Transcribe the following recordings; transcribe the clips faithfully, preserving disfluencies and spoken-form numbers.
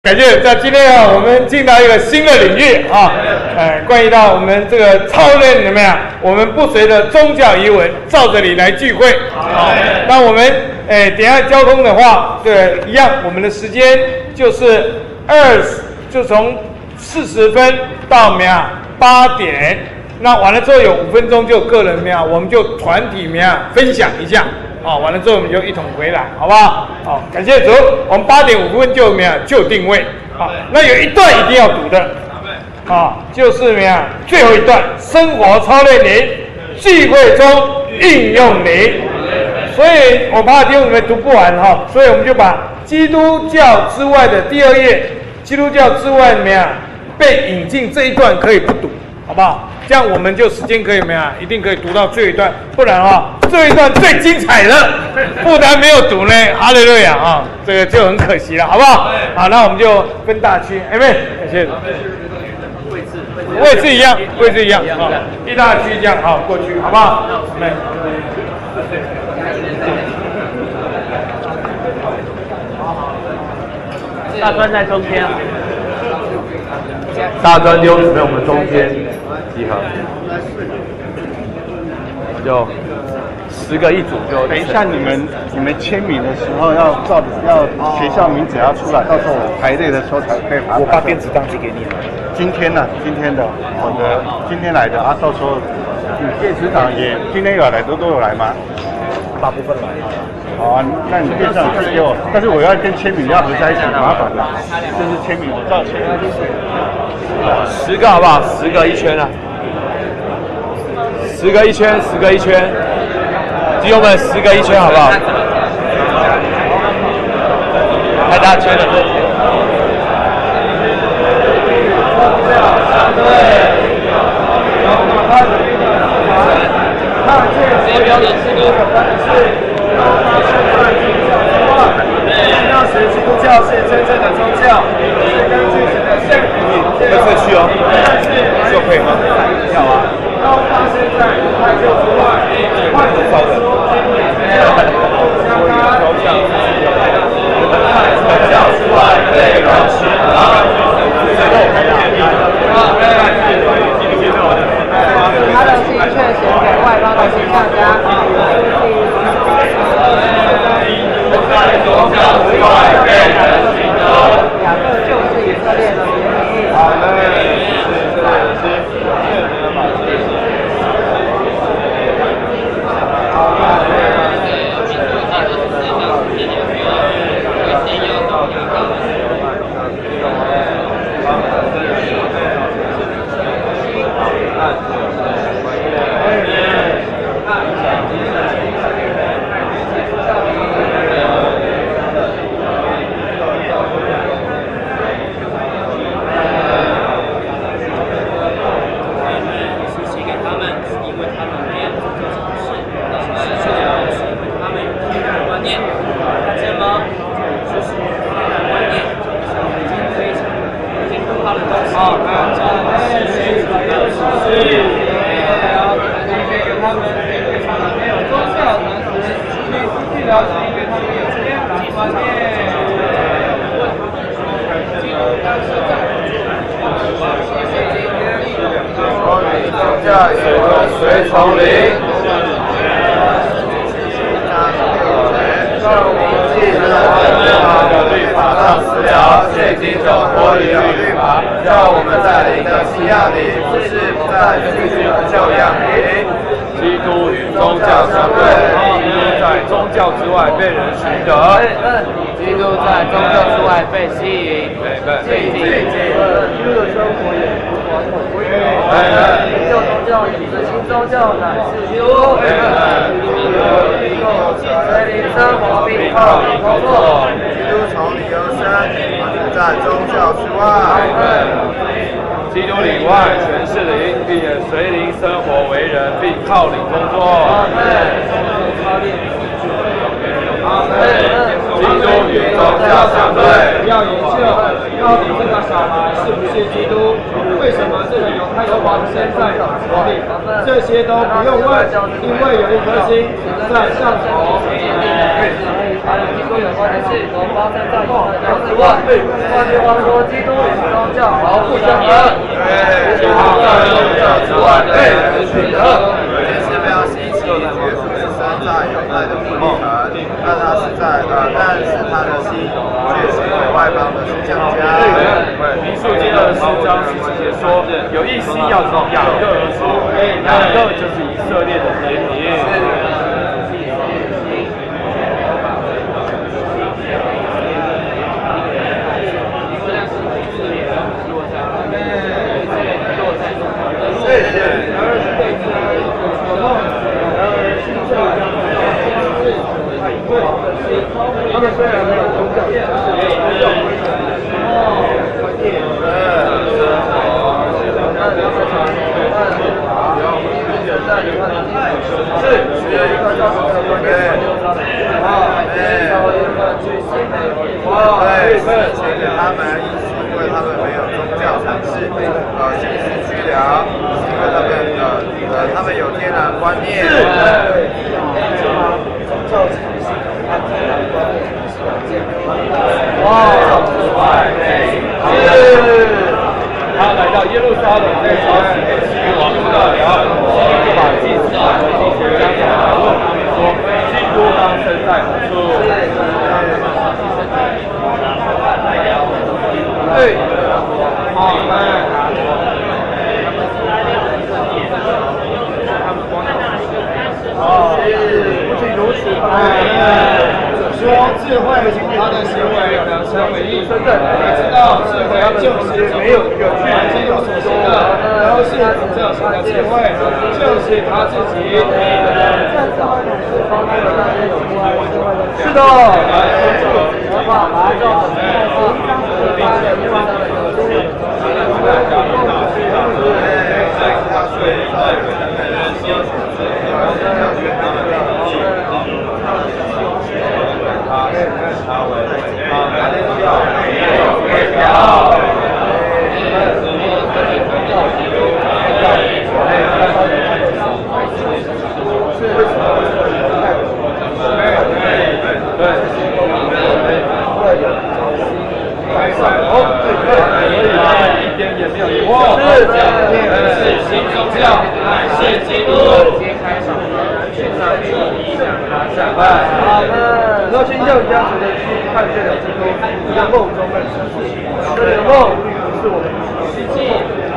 感谢，在今天啊，我们进到一个新的领域啊，呃，关于到我们这个操练怎么样？我们不随着宗教仪文，照着你来聚会。好，那我们诶，等一下交通的话，对，一样，我们的时间就是二十，就从四十分到怎么样八点。那完了之后有五分钟就个人怎么样，我们就团体怎么样分享一下。好、哦，完了之后我们就一同回来，好不好？好、哦，感谢主。我们八点五分就怎么样就定位。好、哦，那有一段一定要读的，啊、哦，就是怎么样最后一段，生活操练灵，聚会中应用灵。所以我怕弟兄姊妹读不完哈、哦，所以我们就把基督教之外的第二页，基督教之外怎么样被引进这一段可以不读，好不好？这样我们就时间可以怎么样，一定可以读到最后一段，不然啊、哦，这一段最精彩的，不但没有读呢，哈利路亚啊，这个就很可惜了，好不好？好，那我们就分大区，哎妹，感谢。位置位置一样，位置一样啊，一大区这样好过去，好不好？来。 大专在中间啊。 大专丢姊妹我们中间集合，就十个一组就。 等一下你们你们签名的时候要照要学校名字要出来，到时候我排队的时候才可以把。 我把电子档寄给你了。 今天呢、啊，今天的我的今天来的啊，到时候你电子档也今天有来都都有来吗？ 大部分来。 好啊，那你电子档寄给我，但是我要跟签名要合在一起，麻烦了。这是签名，我照签。 十个好不好？十个一圈啊！十个一圈，十个一圈，弟兄们，十个一圈好不好？太大圈了。 这些标准是不是？ 要使基督教是真正的宗教，是根据神的圣灵。 这次去哦，就可以吗？要啊。 都发生在快救之外，快救之外，相干。宗教之外被人寻找。 他的心却显给外邦的形象家。 宗教之外被人寻找。 两个就是以色列的联名。 好嘞，是是是。 随从灵，既是我们的律法上死了，现今就脱离了律法，叫我们在灵的信仰里，不是不在虚虚的旧样里。基督与宗教相对，基督在宗教之外被人寻得， 基督在宗教之外被吸引，被吸引。 基督的生活也不传统规律，旧宗教也是新宗教乃是基督。随灵生活并靠灵工作。 基督从你而生，不在宗教之外。基督里外全是灵，并且随灵生活为人，并靠灵工作。阿门。阿门。 基督与宗教相对。 要研究到底这个小孩是不是基督，为什么这个犹太的王生在哪里，这些都不用问，因为有一颗心在上头。还有基督有关的事都发生在后之外。换句话说，基督与宗教毫不相干。基督在宗教之外被人取得。 这是非常稀奇，耶稣是生在犹太的伯利恒，但他是在呃，但是他的心却是给外邦的是降家。 对，民数记二十四章是直接说，有一心要从雅各而出，雅各就是以色列的天庭。 他们虽然没有宗教，但是也有宗教观念。是，需要一个教授的观念。啊，对，稍微一个去新的，哇，对， 写给他们，因为他们没有宗教尝试，呃，心思居良，因为他们呃呃，他们有天然观念。是，宗教尝试。 哇！是，他来到耶路撒冷，在朝廷的七个王出到了，就把祭司和祭司将讲来问他们说：基督当生在何处？对，好们。 哦，不仅如此，说智慧他的行为能成为义，真的，你知道智慧就是没有一个去基督所说的，都是这什么智慧，就是他自己。是的。 一点也没有疑惑。是的，是新宗教，乃是基督。揭开场门，去上帝影响他下拜。 好的，然后天教家属的去看见了基督，在梦中认识自己，这个梦是我们实际。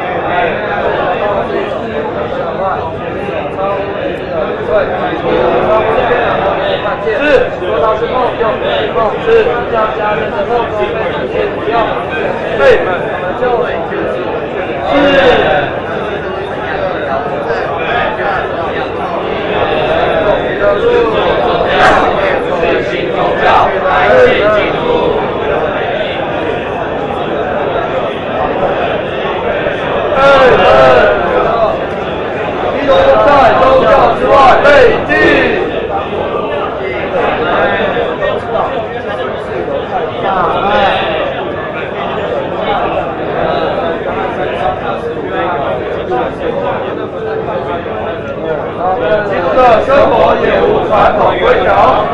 是，说他是梦，就不是梦。是，让家人的梦中被呈现不要，对，我们就为就是是。 新宗教，乃是基督。 基督在宗教之外被拒。基督的生活也无传统规条。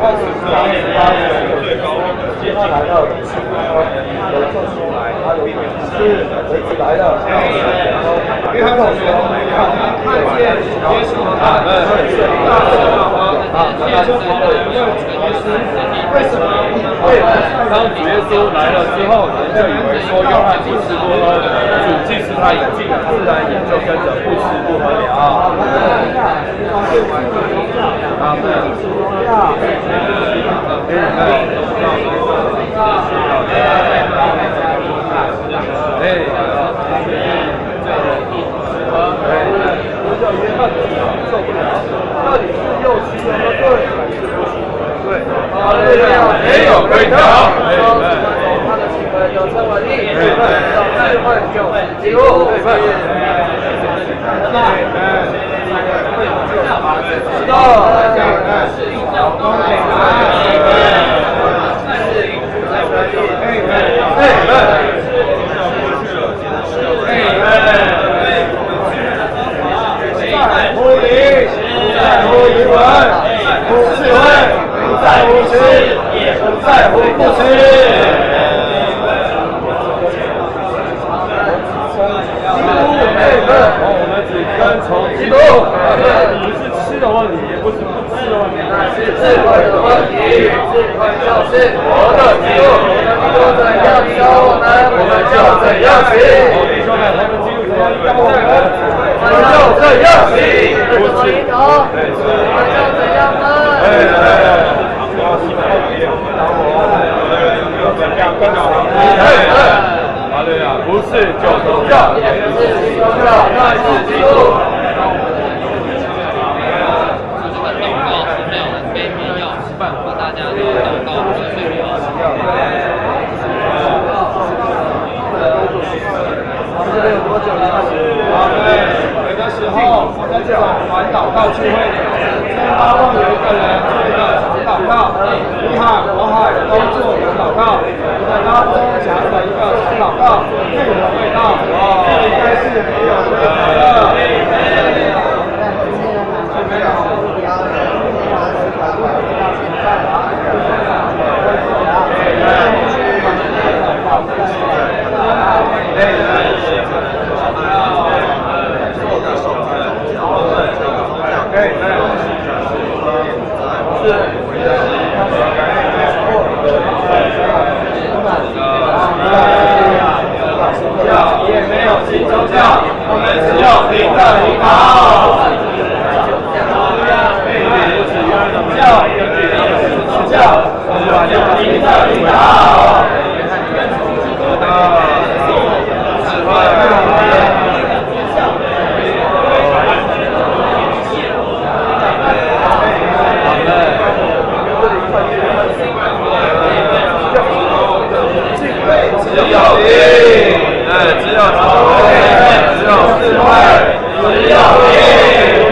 接下来的有证书来，他有是随即来的。约翰同学看见耶稣和他的水大大王，耶稣好的人要主耶稣，为什么？为当主耶稣来了之后，人就以为说约翰不吃不喝，主既是他引进，自然也就跟着不吃不喝了。啊， 受不了，到底是又吃又喝对，还是不行？对，好的， 没有规条。 他的行为就称为义，智慧就是基督。知道。 不是吃的问题，也不是不吃的问题， 那是智慧的问题。智慧就是活的基督，基督怎样教我们，我们就怎样行。 弟兄们，我们基督怎样教我们， 我们就这样行。怎么引导，我们就怎样呢？ 啊，对啊，不是就宗教， 也不是宗教，那是基督。 这个祷告是非常的非必要，和大家的祷告是最必要的。 这边有多久了？有的时候我在这种玩祷告聚会里，发望有一个人做一个长祷告，你好，我好，都做长祷告，一个拉中强的一个长祷告，内容的味道，这应该是没有问题的。也没有新宗教，我们只有灵的引导。教也没有宗教，我们只有灵的引导。只有灵，哎，只有智慧，只有智慧，只有灵。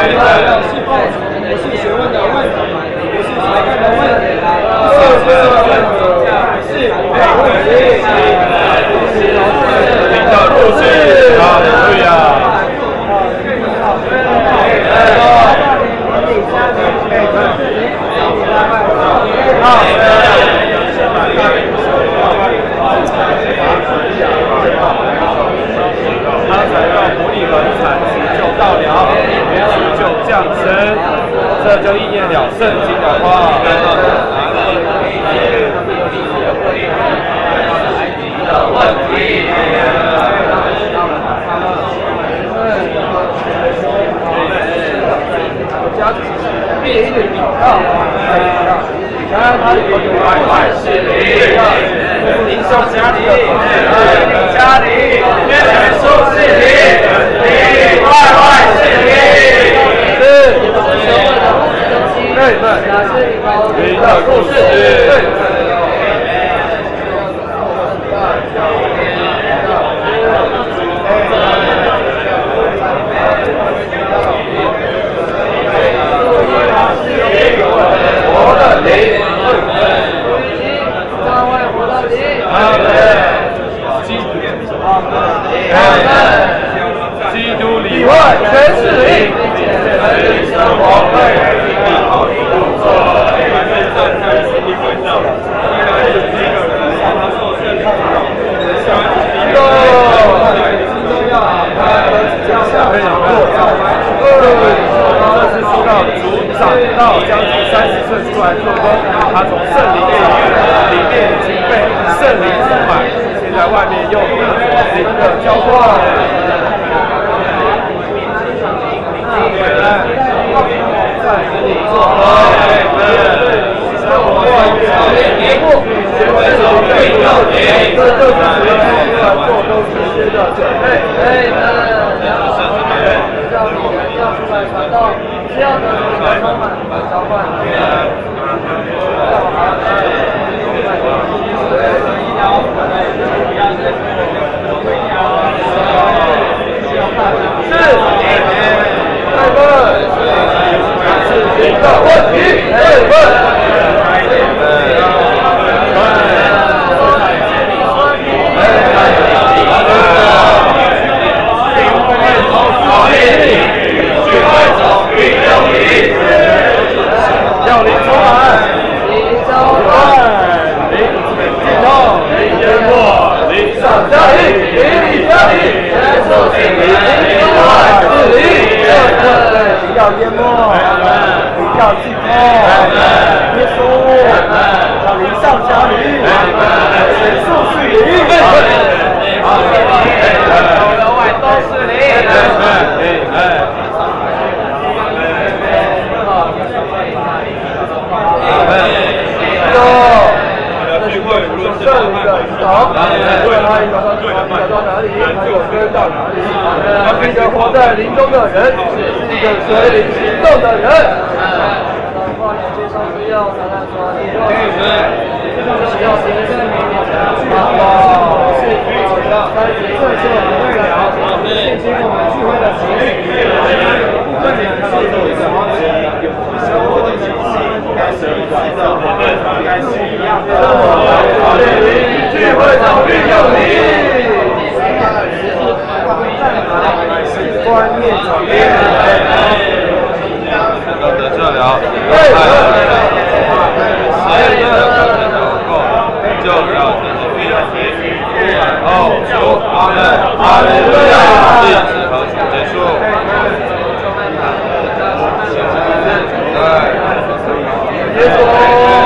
要信奉不是学问的问题，不是才干的问题，是这个问题，是我的问题。 领导入世，哈利路亚。他才让伯利恒产值就到了，元气就降生，这就应验了圣经的话。外外势力，领袖家里，家里，元素势力，里外外势力，是，对对，领导入世。基督里外全是灵，生活好一工作，正开心的轨道，这是说到主长到将近三十岁出来做工，他从圣灵领域里面已经被圣灵充满，现在外面又灵的浇灌。在这里做生活节目，学会从对到点，这就是学来做都是学的准备。哎， 让你人要出来传道，需要的你的充满召唤。是，太笨，是一个问题，太笨。 要灵充满，灵充满，灵激动，灵淹没，灵上加力，灵里加力，接受圣灵，灵外是灵，灵要淹没，灵要激动，耶稣，要灵上加力，神速是灵，里的外都是灵。聚会无论是圣灵的引导，无论他引导到哪里，引导到哪里，他就跟到哪里。他是一个活在灵中的人，是一个随灵行动的人。 话语接受需要，常常说，你若是需要行圣灵的人，啊，是好的，但是这是我们未了，现今我们聚会的经历，部分人是有一个好奇，有生活的情绪，该是一个我们该是一样的。 聚会场必有灵， 观念转变。 要得这了，谁的就要得这然后说阿门，阿门，历史和主结束。对，结束。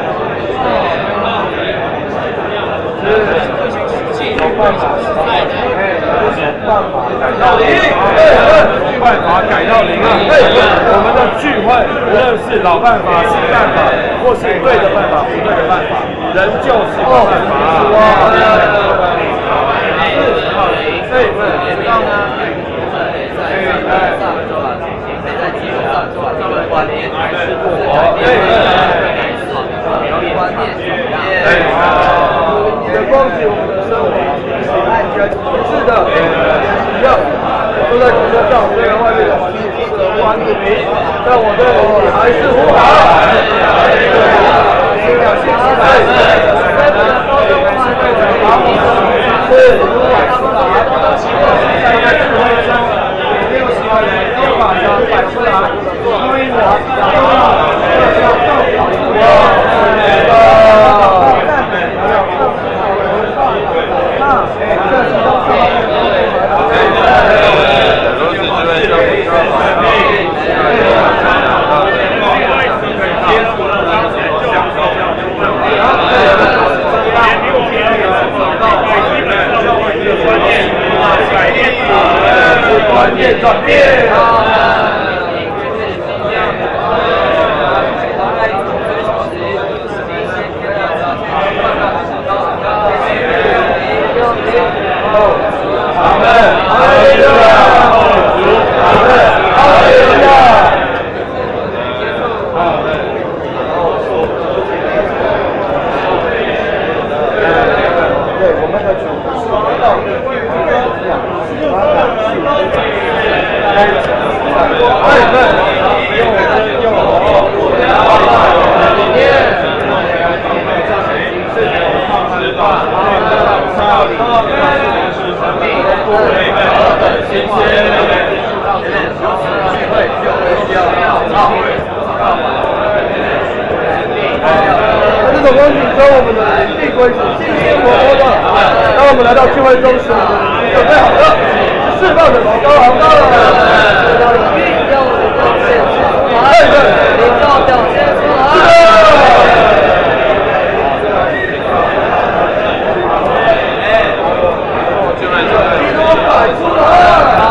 到零，办法改到零啊！我们的聚会，无论是老办法、新办法，或是对的办法、不对的办法，仍旧是老办法。 也光景我们的生活安全是的，一样，都在工作上，虽然外面的环境是的话， 团子民，但我对你还是无法。新的新时代，是如果他们把多多希望在这智慧中，没有希望都把它摆出来，所以我要要到观念转变。阿门，哈利路亚，阿门，哈利路亚。对，我们的主是道德，哎对。这种光景跟我们的地归属信心活泼的，当我们来到聚会中时，准备好了，释放的高昂高了，一定要表现出来，一定要表现出来。基督摆出来。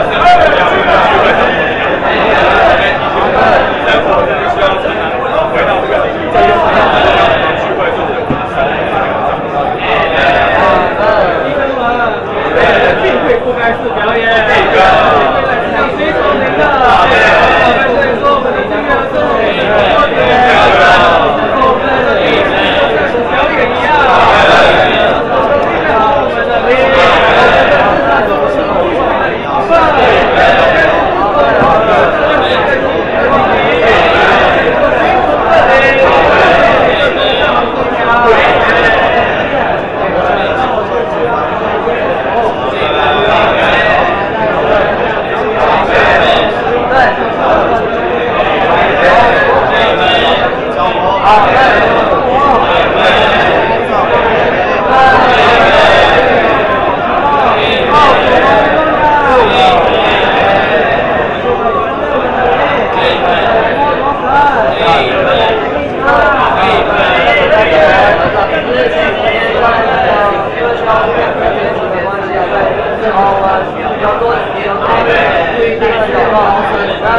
回到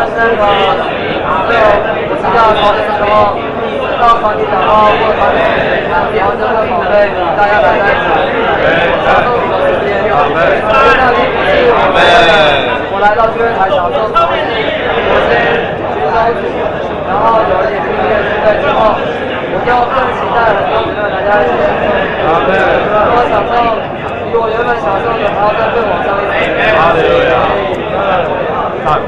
那个就我知道考的时候，到团体讲话或团体然后就会准备大家来在一起，享受你的时间。那里不是我们我来到这边才享受，我是我先接收组，然后有一点经验对之后，我就更期待了，跟大家一起享受。我享受比我原本享受的还要再更往上一点。好的，好。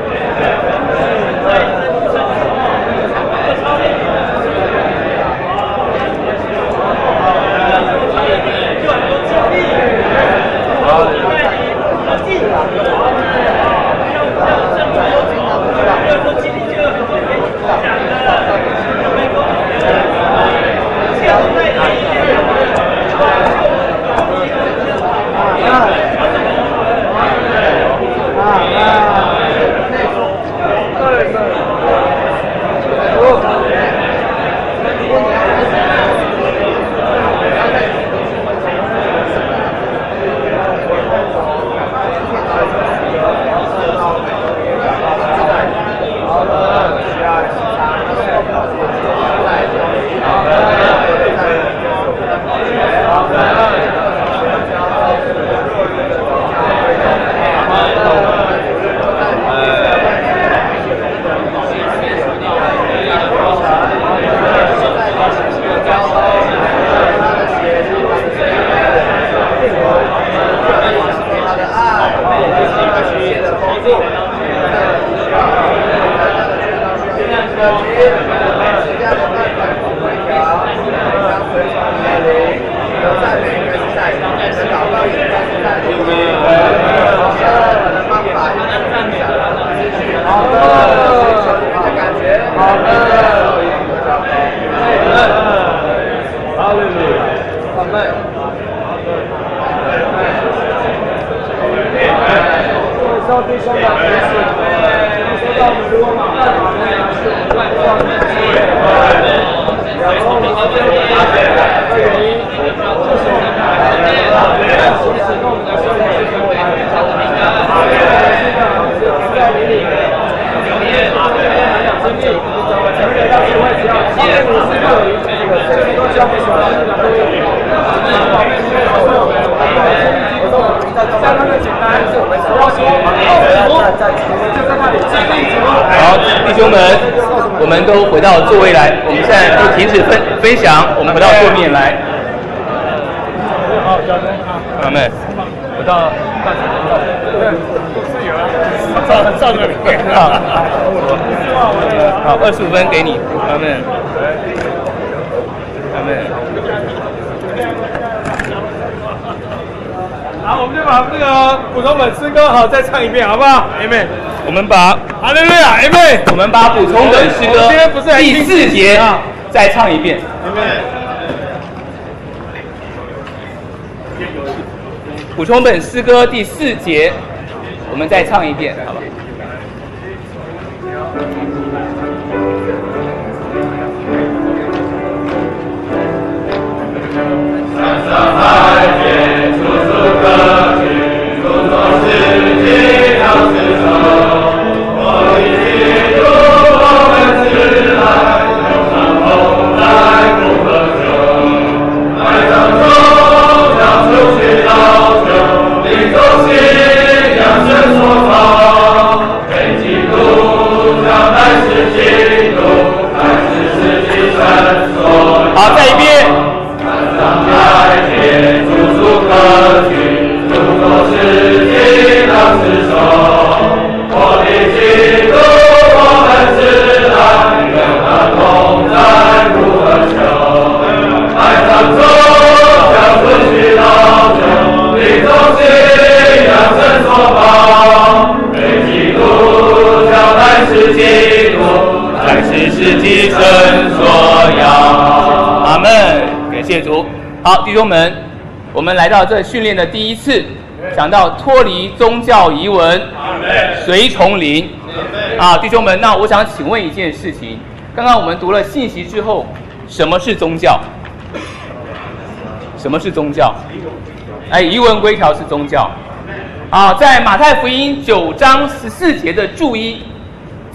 好，弟兄们，我们都回到座位来，我们现在都停止分分享，我们回到桌面来。好，阿妹，回到大家是有啊，照照这里。好，好，二十五分给你，阿妹，阿妹。 好，我们就把这个普通本诗歌好再唱一遍，好不好？阿妹， 我们把哈利路亚，阿妹， 我们把补充本诗歌第四节再唱一遍。 阿妹。 补充本诗歌第四节，我们再唱一遍，好吧？山上海边，处处可居，处处是吉祥之首。我已记住我们自来，永常同在不可久。爱当中将出去到久，领受信仰神所造，被基督将来世基督，来世世纪神所。好，再一遍。山海天，处处可居，处处是吉祥之首。我的基督，我们自然，愿他同在不可求。爱当中将春去到秋，领受信仰神所报。被基督将来世基督，来世世纪神所要。阿门。感谢主。好，弟兄们，我们来到这训练的第一次，讲到脱离宗教遗文，随从灵。啊，弟兄们，那我想请问一件事情：刚刚我们读了信息之后，什么是宗教？什么是宗教？哎，遗文规条是宗教。啊，在马太福音九章十四节的注一，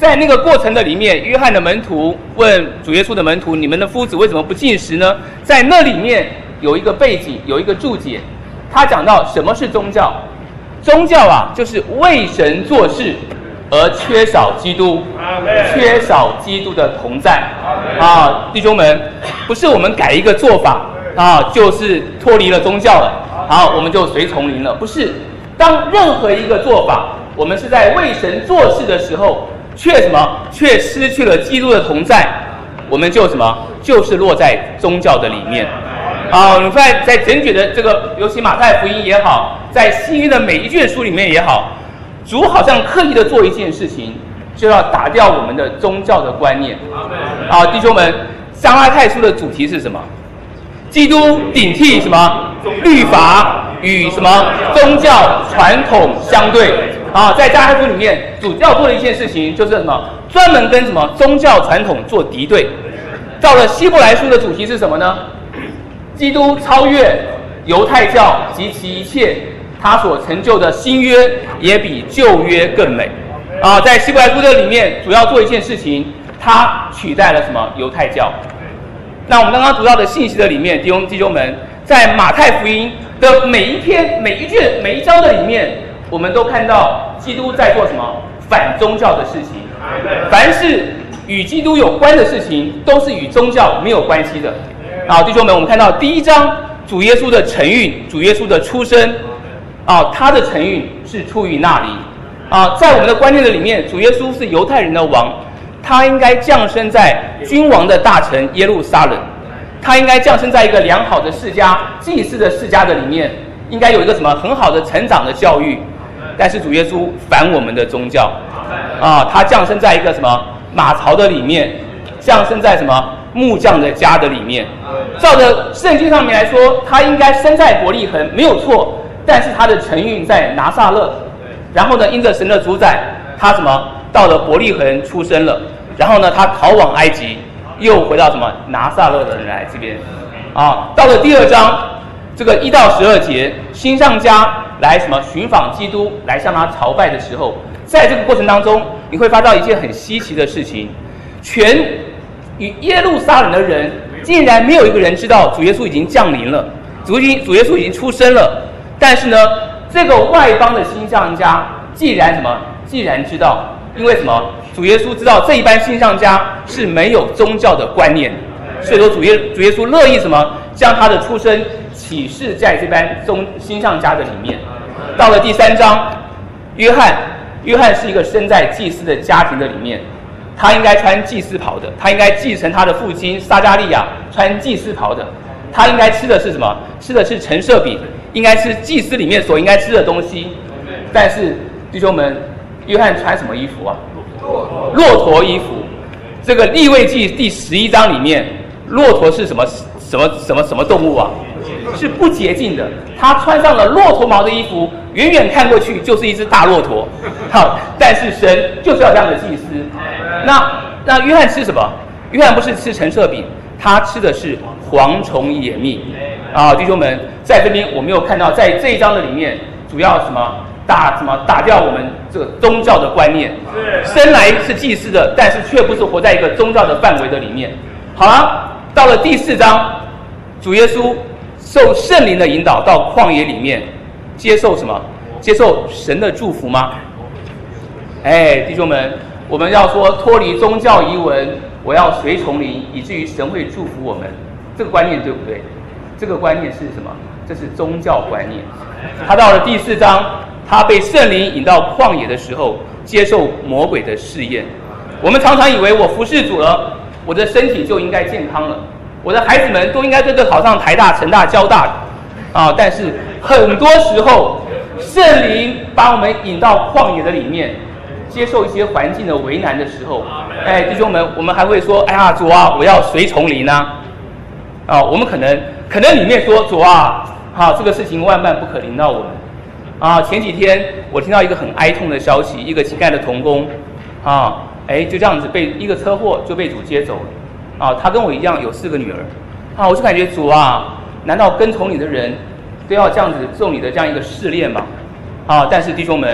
在那个过程的里面，约翰的门徒问主耶稣的门徒：“你们的夫子为什么不进食呢？”在那里面有一个背景，有一个注解，他讲到什么是宗教。宗教啊，就是为神做事而缺少基督，缺少基督的同在啊，弟兄们，不是我们改一个做法啊，就是脱离了宗教了，好，我们就随从灵了，不是。当任何一个做法，我们是在为神做事的时候，却什么？却失去了基督的同在，我们就什么？就是落在宗教的里面。啊，你在在整卷的这个，尤其马太福音也好，在新约的每一卷书里面也好，主好像刻意的做一件事情，就要打掉我们的宗教的观念。啊，弟兄们，加拉太书的主题是什么？基督顶替什么？律法与什么宗教传统相对。啊，在加拉太书里面，主要做的一件事情就是什么？专门跟什么宗教传统做敌对。到了希伯来书的主题是什么呢？基督超越犹太教及其一切，他所成就的新约也比旧约更美。啊，在希伯来书的里面，主要做一件事情，他取代了什么？犹太教。那我们刚刚读到的信息的里面，弟兄弟兄们，在马太福音的每一篇、每一卷、每一章的里面，我们都看到基督在做什么？反宗教的事情。凡是与基督有关的事情，都是与宗教没有关系的。啊，弟兄们，我们看到第一章主耶稣的承运，主耶稣的出生，啊，他的承运是出于那里。啊，在我们的观念的里面，主耶稣是犹太人的王，他应该降生在君王的大城耶路撒冷，他应该降生在一个良好的世家、祭祀的世家的里面，应该有一个什么很好的成长的教育。但是主耶稣反我们的宗教，啊，他降生在一个什么马槽的里面，降生在什么木匠的家的里面。照着圣经上面来说，他应该生在伯利恒，没有错。但是他的承运在拿撒勒，然后呢，因着神的主宰，他什么到了伯利恒出生了。然后呢，他逃往埃及，又回到什么拿撒勒的人来这边。啊，到了第二章，这个一到十二节，新上家来什么寻访基督，来向他朝拜的时候，在这个过程当中，你会发到一件很稀奇的事情，全与耶路撒冷的人竟然没有一个人知道主耶稣已经降临了，主主耶稣已经出生了。但是呢，这个外邦的新上家既然什么，既然知道，因为什么？主耶稣知道这一班新上家是没有宗教的观念，所以说主耶主耶稣乐意什么，将他的出生启示在这班宗新上家的里面。到了第三章，约翰，约翰是一个生在祭司的家庭的里面，他应该穿祭司袍的，他应该继承他的父亲撒加利亚穿祭司袍的，他应该吃的是什么？吃的是陈设饼，应该是祭司里面所应该吃的东西。但是弟兄们，约翰穿什么衣服啊？骆驼衣服。这个利未记第十一章里面，骆驼是什么什么什么什么动物啊？是不洁净的。他穿上了骆驼毛的衣服，远远看过去就是一只大骆驼。好，但是神就是要这样的祭司。那那约翰吃什么？约翰不是吃陈设饼，他吃的是蝗虫野蜜。啊，弟兄们，在这边我没有看到，在这一章的里面，主要什么？打什么打掉我们这个宗教的观念，生来是祭司的，但是却不是活在一个宗教的范围的里面。好了，到了第四章，主耶稣受圣灵的引导到旷野里面，接受什么？接受神的祝福吗？哎，弟兄们，我们要说脱离宗教遗文，我要随从灵，以至于神会祝福我们，这个观念对不对？这个观念是什么？这是宗教观念。他到了第四章，他被圣灵引到旷野的时候，接受魔鬼的试验。我们常常以为我服侍主了，我的身体就应该健康了，我的孩子们都应该个个考上台大、成大、交大啊！但是很多时候，圣灵把我们引到旷野的里面，接受一些环境的为难的时候，哎，弟兄们，我们还会说：“哎呀，主啊，我要随从灵啊！”啊，我们可能可能里面说：“主啊，啊，这个事情万万不可临到我们。”啊，前几天我听到一个很哀痛的消息，一个乞丐的童工，啊，哎，就这样子被一个车祸就被主接走了。啊，他跟我一样有四个女儿。啊，我就感觉主啊，难道跟从你的人都要这样子受你的这样一个试炼吗？啊，但是弟兄们，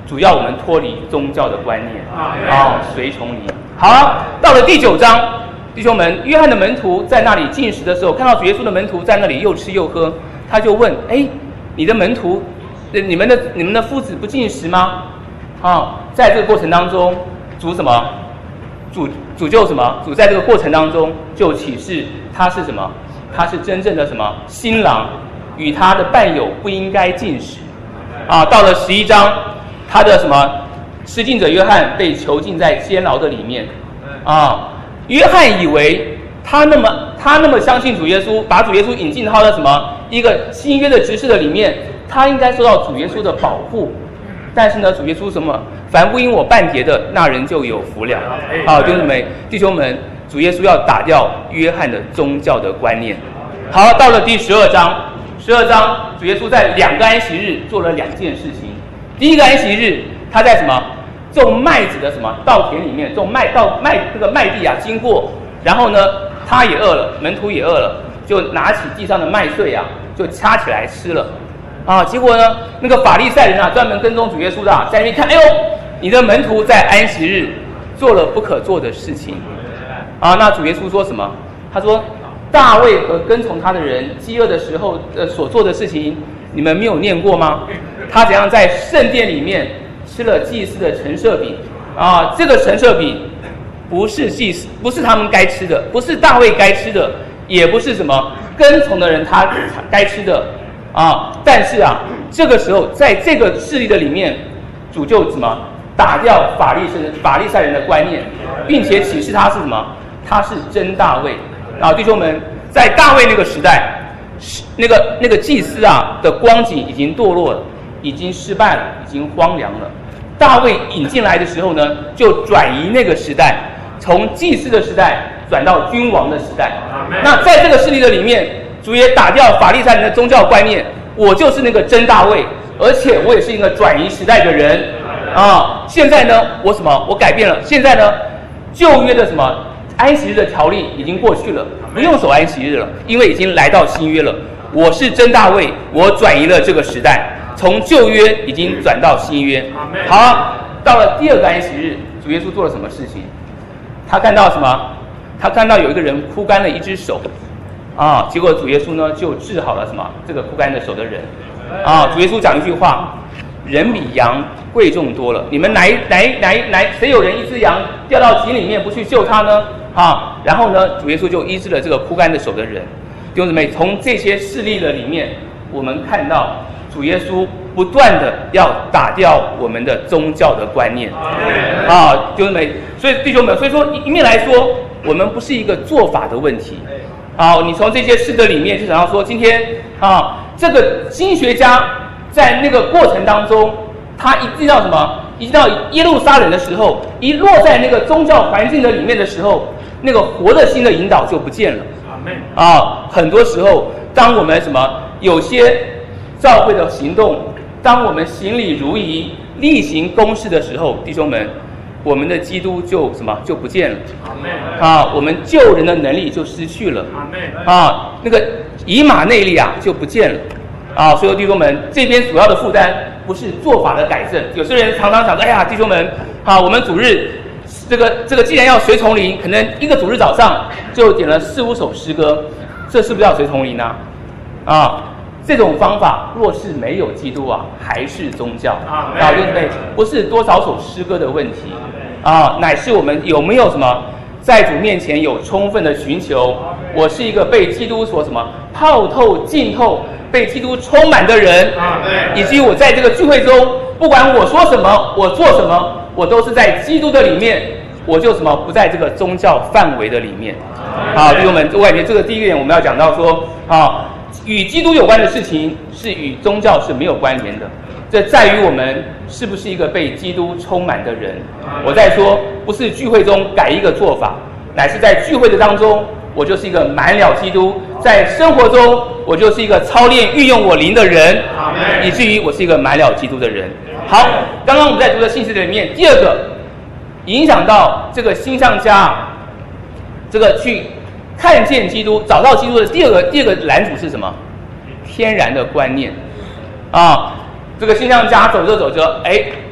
主要我们脱离宗教的观念，啊，随从你。好，到了第九章，弟兄们，约翰的门徒在那里进食的时候，看到主耶稣的门徒在那里又吃又喝，他就问：哎，你的门徒，你们的你们的夫子不进食吗？啊，在这个过程当中，主什么？主主就什么？主在这个过程当中就启示他是什么？他是真正的什么新郎，与他的伴友不应该进食。啊，到了十一章，他的什么施浸者约翰被囚禁在监牢的里面。啊，约翰以为他那么他那么相信主耶稣，把主耶稣引进他的什么一个新约的执事的里面，他应该受到主耶稣的保护。但是呢，主耶稣什么？凡不因我半截的，那人就有福了。好，弟兄们，弟兄们，主耶稣要打掉约翰的宗教的观念。好，到了第十二章，十二章，主耶稣在两个安息日做了两件事情。第一个安息日，他在什么种麦子的什么稻田里面种麦稻麦这个麦地啊经过，然后呢，他也饿了，门徒也饿了，就拿起地上的麦穗啊，就掐起来吃了。啊，结果呢，那个法利赛人啊，专门跟踪主耶稣的、啊，在那边看，哎呦，你的门徒在安息日做了不可做的事情。啊，那主耶稣说什么？他说，大卫和跟从他的人饥饿的时候呃所做的事情，你们没有念过吗？他怎样在圣殿里面吃了祭司的陈设饼啊？这个陈设饼不是祭司，不是他们该吃的，不是大卫该吃的，也不是什么跟从的人他该吃的。啊！但是啊，这个时候在这个势力的里面，主就什么打掉法利赛人法利赛人的观念，并且启示他是什么？他是真大卫。啊，弟兄们，在大卫那个时代，那个那个祭司啊的光景已经堕落了，已经失败了，已经荒凉了。大卫引进来的时候呢，就转移那个时代，从祭司的时代转到君王的时代。那在这个势力的里面，主也打掉法利赛人的宗教观念，我就是那个真大卫，而且我也是一个转移时代的人啊。现在呢，我什么？我改变了。现在呢，旧约的什么安息日的条例已经过去了，不用守安息日了，因为已经来到新约了。我是真大卫，我转移了这个时代，从旧约已经转到新约。好，到了第二个安息日，主耶稣做了什么事情？他看到什么？他看到有一个人枯干了一只手。啊，结果主耶稣呢就治好了什么这个枯干的手的人。啊，主耶稣讲一句话：人比羊贵重多了。你们哪哪哪哪谁有人一只羊掉到井里面不去救他呢？啊，然后呢，主耶稣就医治了这个枯干的手的人。弟兄姊妹，从这些事例的里面，我们看到主耶稣不断的要打掉我们的宗教的观念。啊，弟兄姊妹，所以弟兄们，所以说一面来说，我们不是一个做法的问题。好，你从这些事的里面就想要说，今天啊，这个经学家在那个过程当中，他一进到什么？一进到耶路撒冷的时候，一落在那个宗教环境的里面的时候，那个活的心的引导就不见了。啊，很多时候，当我们什么有些教会的行动，当我们行礼如仪、例行公事的时候，弟兄们，我们的基督就什么就不见了。啊，我们救人的能力就失去了。啊，那个以马内利啊就不见了。啊，所以弟兄们，这边主要的负担不是做法的改正。有些人常常讲说，哎呀，弟兄们，啊，我们主日这个这个既然要随从灵，可能一个主日早上就点了四五首诗歌，这是不是要随从灵呢？啊，这种方法若是没有基督啊，还是宗教。啊，对不对？不是多少首诗歌的问题。啊，乃是我们有没有什么在主面前有充分的寻求？我是一个被基督所什么泡透、浸透、被基督充满的人，以及我在这个聚会中，不管我说什么，我做什么，我都是在基督的里面，我就什么不在这个宗教范围的里面。好，弟兄们，我感觉这个第一个点我们要讲到说，啊，与基督有关的事情是与宗教是没有关联的。这在于我们是不是一个被基督充满的人。我在说，不是聚会中改一个做法，乃是在聚会的当中，我就是一个满了基督；在生活中，我就是一个操练运用我灵的人，以至于我是一个满了基督的人。好，刚刚我们在读的信息里面，第二个影响到这个星象家这个去看见基督、找到基督的第二个第二个拦阻是什么？天然的观念啊。这个星象家走着走着，哎，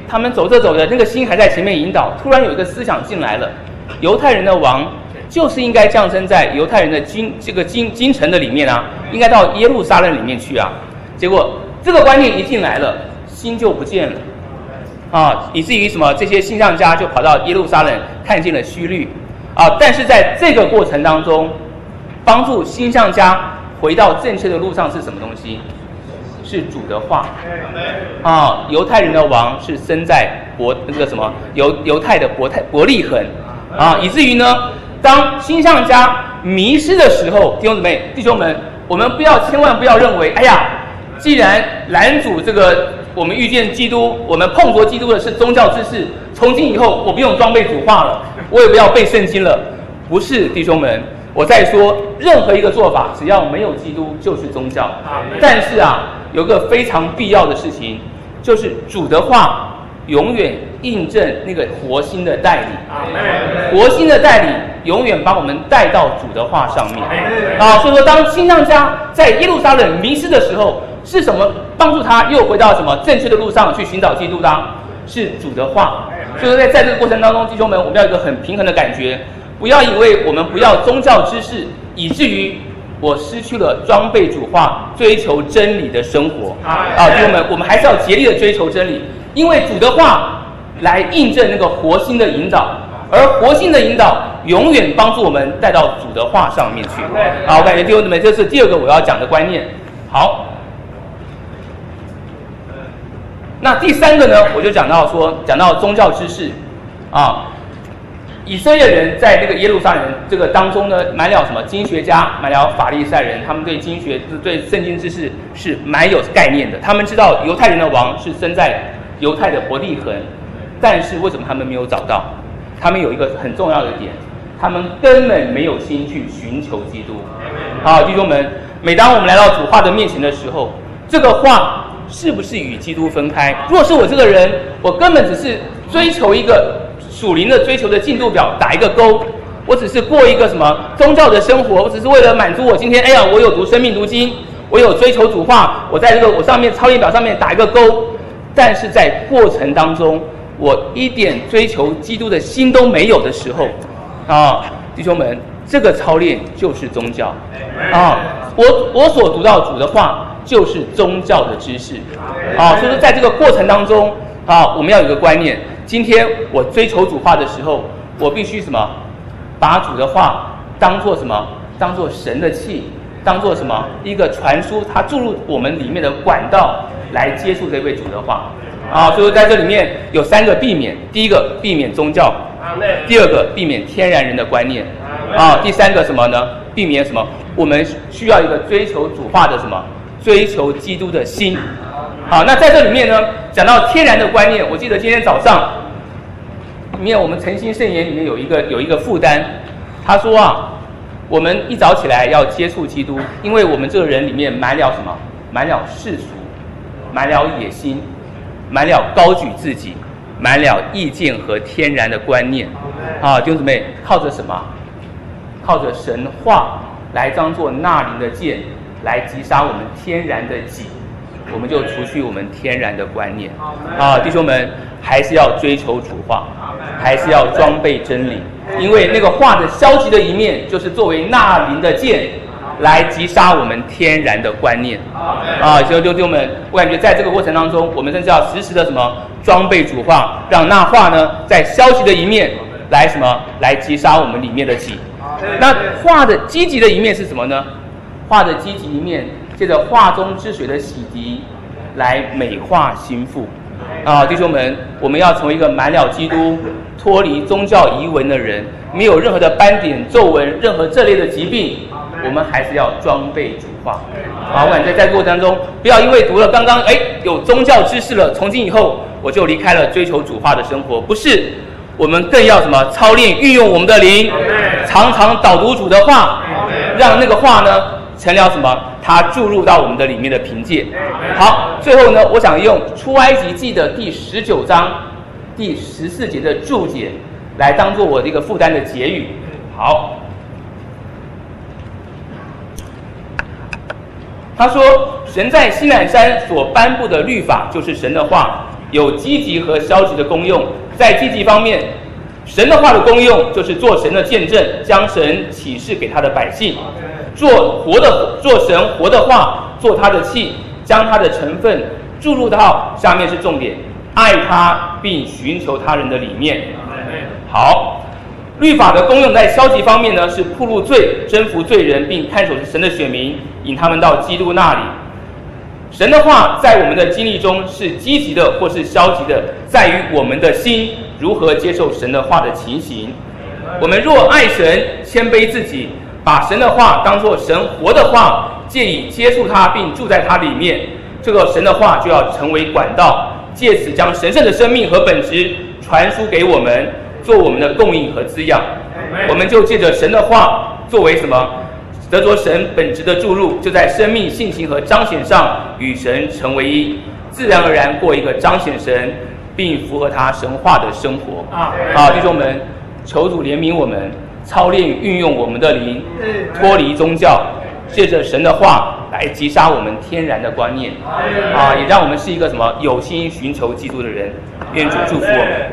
他们走着走着，那个心还在前面引导，突然有一个思想进来了，犹太人的王就是应该降生在犹太人的京这个京京城的里面啊，应该到耶路撒冷里面去啊。结果这个观念一进来了，心就不见了啊，以至于什么这些星象家就跑到耶路撒冷看见了虚律啊。但是在这个过程当中，帮助星象家回到正确的路上是什么东西？是主的话啊。犹太人的王是生在伯那个什么犹犹太的伯太伯利恒啊，以至于呢，当星象家迷失的时候，弟兄姊妹弟兄们，我们不要千万不要认为，哎呀，既然拦阻这个我们遇见基督，我们碰着基督的是宗教知识，从今以后我不用装备主化了，我也不要背圣经了。不是，弟兄们，我在说任何一个做法，只要没有基督就是宗教。但是啊，有个非常必要的事情，就是主的话永远印证那个活心的带领，活心的带领永远把我们带到主的话上面啊。所以说，当星象家在耶路撒冷迷失的时候，是什么帮助他又回到什么正确的路上去寻找基督的？是主的话。所以说，在在这个过程当中，弟兄们，我们要有一个很平衡的感觉，不要以为我们不要宗教知识，以至于我失去了装备主化、追求真理的生活啊。弟兄们，我们还是要竭力的追求真理，因为主的话来印证那个活心的引导，而活心的引导永远帮助我们带到主的话上面去。啊，我感觉弟兄们，这是第二个我要讲的观念。好，那第三个呢，我就讲到说，讲到宗教知识啊。以色列人在这个耶路撒冷这个当中呢，满了什么经学家，满了法利赛人，他们对经学、对圣经知识是蛮有概念的。他们知道犹太人的王是生在犹太的伯利恒，但是为什么他们没有找到？他们有一个很重要的点，他们根本没有心去寻求基督。好，弟兄们，每当我们来到主话的面前的时候，这个话是不是与基督分开？如果是我这个人，我根本只是追求一个属灵的追求的进度表，打一个勾，我只是过一个什么宗教的生活，我只是为了满足我今天，哎呀，我有读生命读经，我有追求主话，我在这个我上面操练表上面打一个勾，但是在过程当中，我一点追求基督的心都没有的时候，啊，弟兄们，这个操练就是宗教啊！我我所读到主的话就是宗教的知识啊，所以说在这个过程当中啊，我们要有一个观念。今天我追求主话的时候，我必须什么？把主的话当作什么？当作神的器，当作什么？一个传输它注入我们里面的管道来接触这位主的话啊。所以在这里面有三个避免：第一个避免宗教，第二个避免天然人的观念啊，第三个什么呢？避免什么？我们需要一个追求主话的什么？追求基督的心。好，那在这里面呢，讲到天然的观念，我记得今天早上里面我们诚心圣言里面有一个有一个负担，他说啊，我们一早起来要接触基督，因为我们这个人里面满了什么？满了世俗，满了野心，满了高举自己，满了意见和天然的观念。啊，弟兄姊妹，靠着什么？靠着神话来当作纳灵的剑，来击杀我们天然的己。我们就除去我们天然的观念啊，弟兄们，还是要追求主话，还是要装备真理，因为那个话的消极的一面，就是作为纳灵的剑，来击杀我们天然的观念啊。所以弟兄们，我感觉在这个过程当中，我们甚至要时时的什么装备主话，让那话呢，在消极的一面来什么来击杀我们里面的己。那话的积极的一面是什么呢？话的积极一面，借着话中之水的洗涤，来美化心腹啊，弟兄们，我们要成为一个满了基督、脱离宗教遗文的人，没有任何的斑点、皱纹，任何这类的疾病，我们还是要装备主话啊。我感觉在过程当中，不要因为读了刚刚哎有宗教知识了，从今以后我就离开了追求主话的生活，不是。我们更要什么？操练运用我们的灵，常常导读主的话，让那个话呢成了什么？它注入到我们的里面的凭借。好，最后呢，我想用出埃及记的第十九章第十四节的注解来当做我这个负担的结语。好，他说，神在西乃山所颁布的律法就是神的话， 有积极和消极的功用。在积极方面，神的话的功用就是做神的见证，将神启示给他的百姓，做活的做神活的话，做他的器，将他的成分注入到下面是重点，爱他并寻求他人的里面。好，律法的功用在消极方面呢，是暴露罪，征服罪人，并看守神的选民，引他们到基督那里。神的话在我们的经历中是积极的或是消极的，在于我们的心如何接受神的话的情形。我们若爱神，谦卑自己，把神的话当作神活的话，借以接触它并住在它里面，这个神的话就要成为管道，借此将神圣的生命和本质传输给我们，做我们的供应和滋养。我们就借着神的话作为什么？得着神本质的注入，就在生命、性情和彰显上与神成为一，自然而然过一个彰显神并符合他神话的生活。啊，好，弟兄们，求主怜悯我们，操练运用我们的灵，脱离宗教，借着神的话来击杀我们天然的观念。啊，也让我们是一个什么有心寻求基督的人。愿主祝福我们。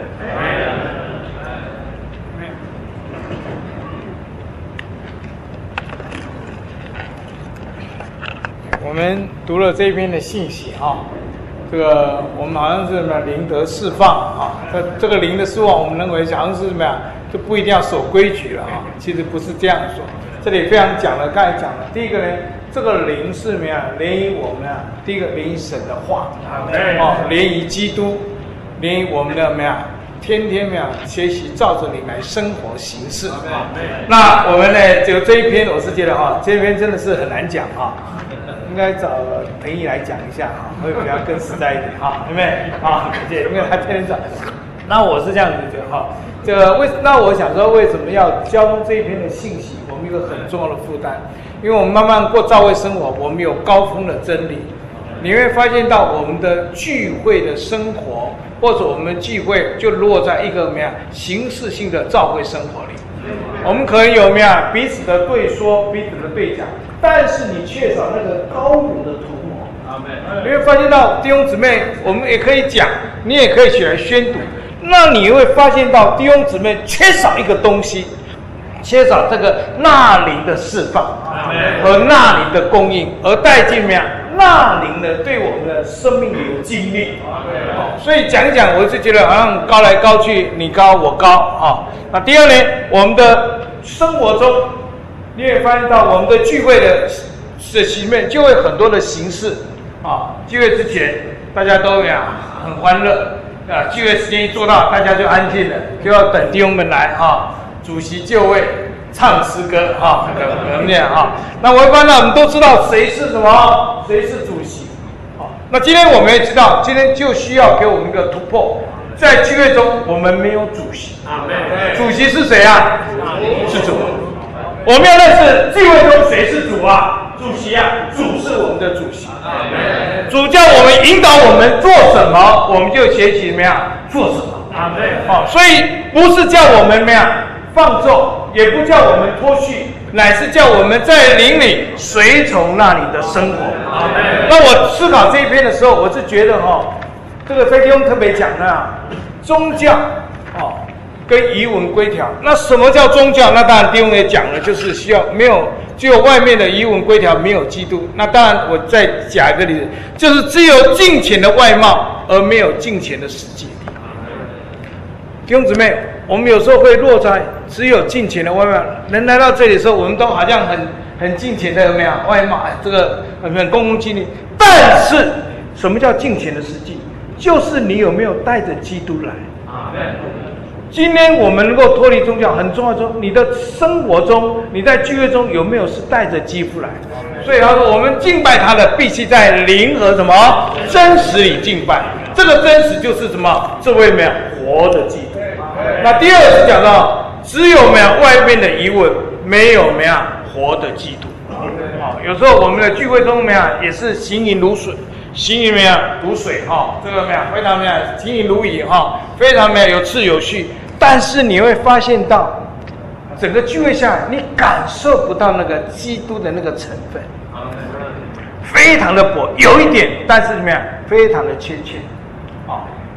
我们读了这篇的信息啊，这个我们好像是什么灵得释放啊，这这个灵的释放，我们认为好像是什么呀，就不一定要守规矩了啊，其实不是这样说。这里非常讲了，刚才讲了，第一个呢，这个灵是什么呀？连于我们啊，第一个连于神的话，哦，连于基督，连于我们的什么呀？天天呀学习照着灵来生活行事啊。那我们呢，就这一篇，我是觉得哈，这一篇真的是很难讲啊。应该找彭毅来讲一下哈，会比较更实在一点哈，对不对？啊，感谢，因为他天天讲。那我是这样子觉得哈，这个为那我想说，为什么要交通这一篇的信息？我们一个很重要的负担，因为我们慢慢过教会生活，我们有高峰的真理，你会发现到我们的聚会的生活，或者我们聚会就落在一个怎么样形式性的教会生活里。我们可能有怎么样彼此的对说，彼此的对讲。但是你缺少那个高度的涂抹，你会发现到弟兄姊妹，我们也可以讲，你也可以起来宣读，那你会发现到弟兄姊妹缺少一个东西，缺少这个纳灵的释放和纳灵的供应，而带进怎么样纳灵的对我们的生命有经历。所以讲一讲，我是觉得好像高来高去，你高我高啊。那第二呢，我们的生活中。你也发现到我们的聚会的的里面就会很多的形式啊，聚会之前大家都呀很欢乐啊，聚会时间一做到，大家就安静了，就要等弟兄们来啊，主席就位唱诗歌啊，怎么样啊？那我一般呢，我们都知道谁是什么，谁是主席啊。那今天我们也知道，今天就需要给我们一个突破，在聚会中我们没有主席，主席是谁啊？是主。我们要认识聚会中谁是主啊？主席啊，主是我们的主席。主叫我们引导我们做什么，我们就学习怎么样做什么。哦，所以不是叫我们怎么样放纵，也不叫我们脱序，乃是叫我们在灵里随从那里的生活。那我思考这一篇的时候，我是觉得哈、哦，这个在弟兄特别讲的啊，宗教哦。跟仪文规条，那什么叫宗教？那当然弟兄也讲了，就是需要没有只有外面的仪文规条，没有基督。那当然我再讲一个例子，就是只有敬虔的外貌，而没有敬虔的实际。弟兄姊妹，我们有时候会落在只有敬虔的外貌。人来到这里的时候，我们都好像很很敬虔的有没有外貌？这个很恭恭敬敬。但是什么叫敬虔的实际？就是你有没有带着基督来。今天我们能够脱离宗教很重要，说你的生活中，你在聚会中有没有是带着基督来？所以他说，我们敬拜他的必须在灵和什么真实里敬拜。这个真实就是什么？这位没有活的基督。那第二是讲到，只有没有外面的疑问，没有没有活的基督。啊，有时候我们的聚会中没有也是行云如水。行云没有如水哈，这个没有非常没有行云如影哈，非常没有有次有序。但是你会发现到，整个聚会下来，你感受不到那个基督的那个成分，非常的薄，有一点，但是怎么样，非常的亲切，啊，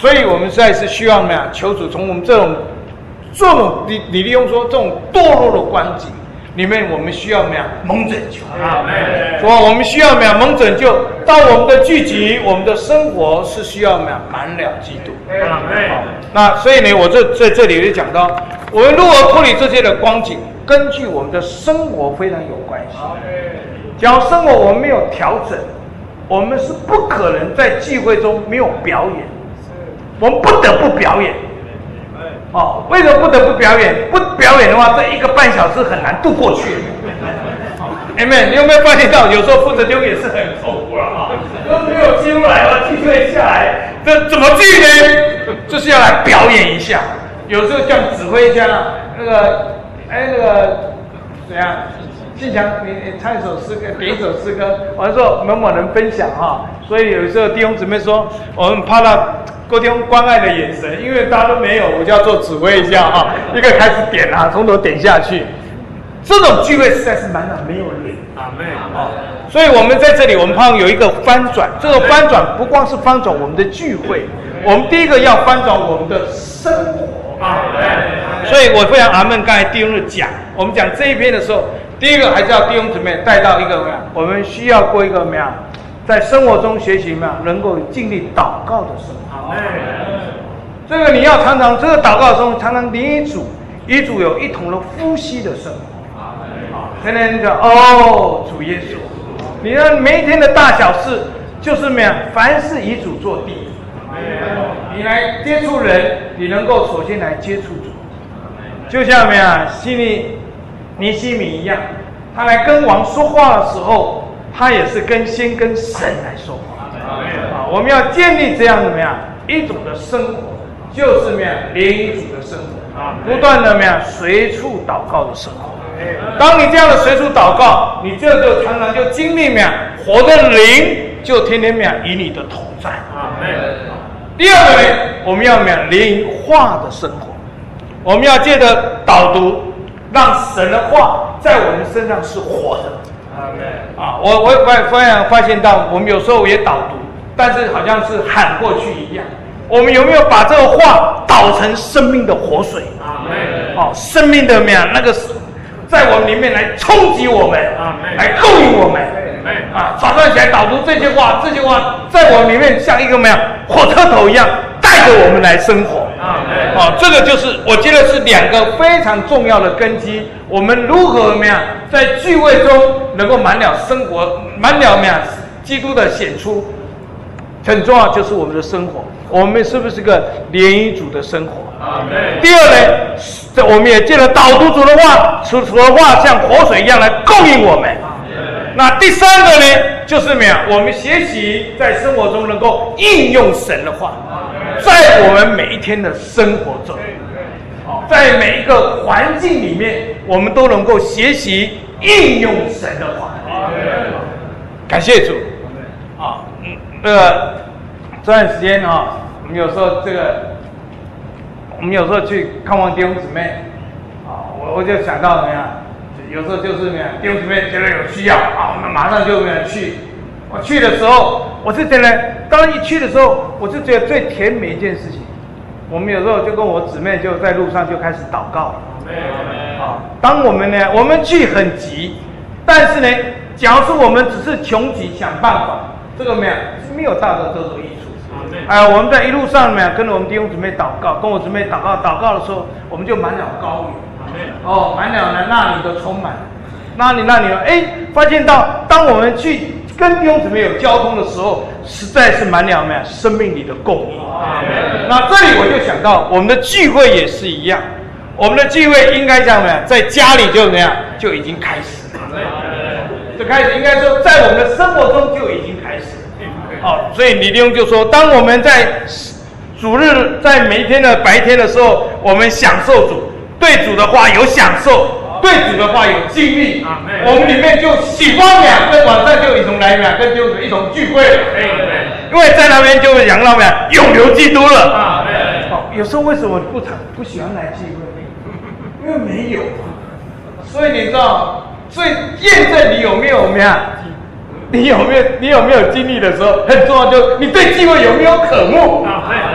所以我们实在是需要什么呀？求主从我们这种这种李李利用说这种堕落的光景里面，我们需要什么呀？蒙拯救。说我们需要什么呀？蒙拯救。到我们的聚集，我们的生活是需要什么呀？满了基督。好，那所以呢，我这在这里就讲到，我们如何脱离这些的光景，根据我们的生活非常有关系。假如生活我们没有调整，我们是不可能在聚会中没有表演，我们不得不表演。哦，为什么不得不表演？不表演的话，这一个半小时很难度过去。哎妹，你有没有发现到，有时候负责丢也是很痛苦了啊？都没有进入来了，聚会下来，这怎么聚呢？就是要来表演一下。有时候像指挥一下啊，那个，哎，那个怎样？信强，你你唱一首诗歌，点一首诗歌，完之后某某人分享哈。所以有时候弟兄姊妹说，我们怕到各弟兄关爱的眼神，因为大家都没有，我就要做指挥一下哈，一个开始点啊，从头点下去。这种聚会实在是满满没有人。阿妹啊，所以我们在这里，我们盼望有一个翻转。这个翻转不光是翻转我们的聚会，我们第一个要翻转我们的生活。啊，所以我非常阿门。刚才弟兄的讲，我们讲这一篇的时候，第一个还是要弟兄姊妹带到一个什么呀？我们需要过一个什么呀？在生活中学习什么呀？能够尽力祷告的生活。这个你要常常这个祷告的时候，常常连一组一组有一同的呼吸的生活。天天讲哦，主耶稣，你看每一天的大小事就是什么呀？凡事以主做第一。你来接触人，你能够首先来接触主，就像什么呀？西尼尼西米一样，他来跟王说话的时候，他也是跟先跟神来说话。啊，我们要建立这样怎么样一种的生活，就是什么呀？连一主的生活啊，不断的怎么样随处祷告的生活。当你这样的随处祷告，你这就常常就经历面活的灵就天天面与你的同在。第二个呢，我们要面灵化的生活，我们要借着导读，让神的话在我们身上是活的。啊，我我我发现发现到，我们有时候也导读，但是好像是喊过去一样。我们有没有把这个话导成生命的活水？哦，生命的面那个。在我们里面来冲击我们，来供应我们。啊，早上起来导读这些话，这些话在我们里面像一个什么样火车头一样，带着我们来生活。啊，这个就是我觉得是两个非常重要的根基。我们如何怎么样在聚会中能够满了生活，满了怎么样基督的显出，很重要就是我们的生活。我们是不是个联谊主的生活？第二呢，我们也借着导读主的话，主的话像活水一样来供应我们。那第三个呢，就是什么呀？我们学习在生活中能够应用神的话，在我们每一天的生活中，在每一个环境里面，我们都能够学习应用神的话。感谢主。啊，嗯，那个这段时间啊，我们有时候这个。我们有时候去看望弟兄姊妹，啊，我我就想到怎么样，有时候就是怎么样，弟兄姊妹觉得有需要啊，我们马上就怎么样去。我去的时候，我是觉得，当一去的时候，我就觉得最甜美一件事情。我们有时候就跟我姊妹就在路上就开始祷告了。啊，当我们呢，我们去很急，但是呢，假如是我们只是穷急想办法，这个没有是没有大的得着益处。哎，我们在一路上面跟着我们弟兄姊妹祷告，跟我姊妹祷告，祷告的时候，我们就满了高语，哦，满了呢那里的充满，那里那里哎，发现到当我们去跟弟兄姊妹有交通的时候，实在是满了没有生命里的供应。那这里我就想到，我们的聚会也是一样，我们的聚会应该这样没有，在家里就怎么样就已经开始了，就开始应该说在我们的生活中就已经开始。哦，所以李弟兄就说，当我们在主日在每一天的白天的时候，我们享受主，对主的话有享受，对主的话有经历，我们里面就喜欢两个晚上就一同来两跟弟兄一同聚会了，因为在那边就会讲到咩永留基督了。哦，有时候为什么不常不喜欢来聚会？因为没有，所以你知道，所以验证你有没有咩啊？你有没有你有没有经历的时候，很重要，就你对机会有没有渴慕？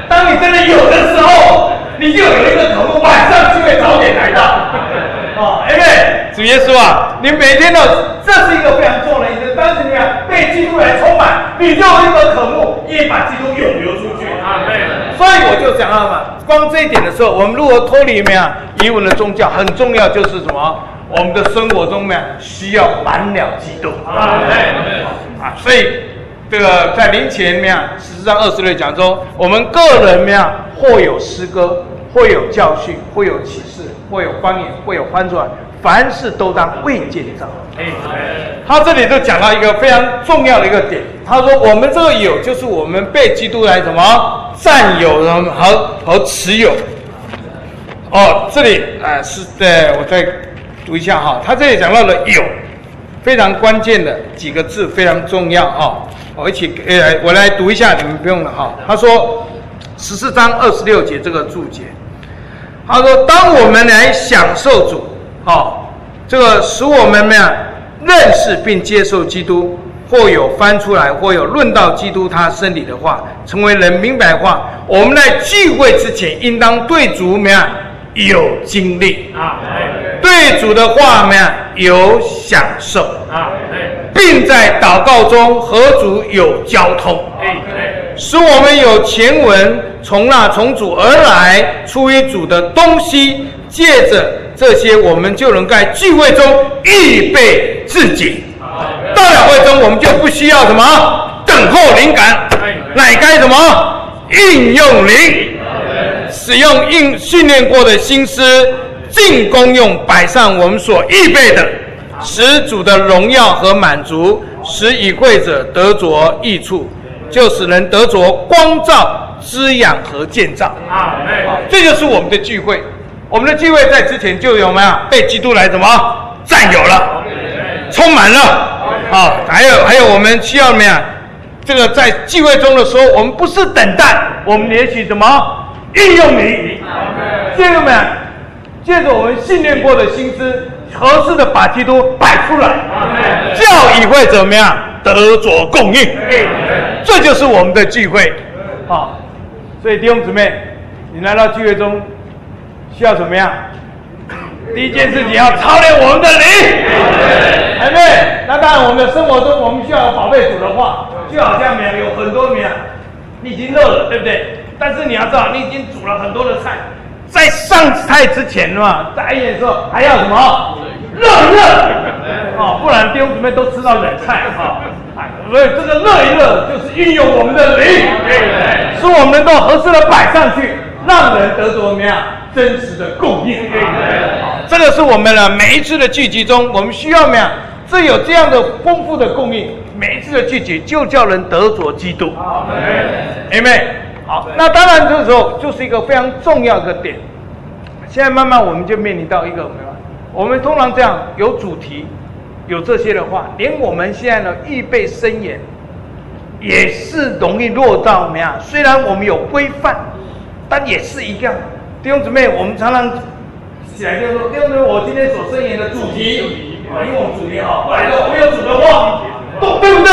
当你真的有的时候，你就有一个渴慕，晚上就会早点来到。哦，因为主耶稣啊，你每天都，这是一个非常重要的意思。当时你看被基督来充满，你就有一个渴慕，也把基督涌流出去。啊，对。所以我就讲到嘛，光这一点的时候，我们如何脱离没有遗文的宗教，很重要就是什么？我们的生活中呢，需要满了基督。啊，对。啊，所以这个在灵前面十四章二十六讲说，我们个人没有或有诗歌，或有教训，或有启示，或有方言，或有翻转，凡事都当为建造。他这里就讲到一个非常重要的一个点，他说我们这个有就是我们被基督来什么占有和和持有。哦，这里呃是对，我再读一下哈，他这里讲到了有。非常关键的几个字非常重要啊！我一起呃，我来读一下，你们不用了哈。他说十四章二十六节这个注解，他说：当我们来享受主，哦，这个使我们怎么样认识并接受基督，或有翻出来，或有论到基督他身体的话，成为人明白话，我们在聚会之前，应当对主怎么样有经历啊？对主的话怎么样有享受啊？并在祷告中和主有交通，使我们有前文从那从主而来出于主的东西，借着这些，我们就能在聚会中预备自己。到了会中，我们就不需要什么等候灵感，乃该什么应用灵，使用应训练过的心思，尽功用摆上我们所预备的，使主的荣耀和满足，使与会者得着益处，就使人得着光照、滋养和建造。啊，这就是我们的聚会。我们的聚会在之前就有没有被基督来什么占有了，充满了啊？还有还有，我们需要怎么样？这个在聚会中的时候，我们不是等待，我们也许怎么应用你？接着呢，借着我们训练过的心思，合适的把基督摆出来，教以会怎么样得着供应？这就是我们的聚会啊！所以弟兄姊妹，你来到聚会中需要怎么样？第一件事情要操练我们的灵，对不对？那当然，我们的生活中我们需要有宝贝主的话，就好像没有有很多怎么样，你已经热了，对不对？但是你要知道，你已经煮了很多的菜，在上菜之前嘛，在挨宴的时候还要什么热一热哦，不然弟兄姊妹都吃到冷菜哈。所以这个热一热就是运用我们的灵，使我们能够合适的摆上去，让人得着怎么样真实的供应。这个是我们的每一次的聚集中，我们需要怎么样？这有这样的丰富的供应，每一次的聚集就叫人得着基督。阿们。好，那当然这时候就是一个非常重要的点。现在慢慢我们就面临到一个没有，我们通常这样有主题，有这些的话，连我们现在呢预备申言，也是容易落到怎么样？虽然我们有规范，但也是一样。弟兄姊妹，我们常常起来就说，弟兄姊妹，我今天所申言的主题，啊，因为我们主题好，后来说我们有主的话，对不对？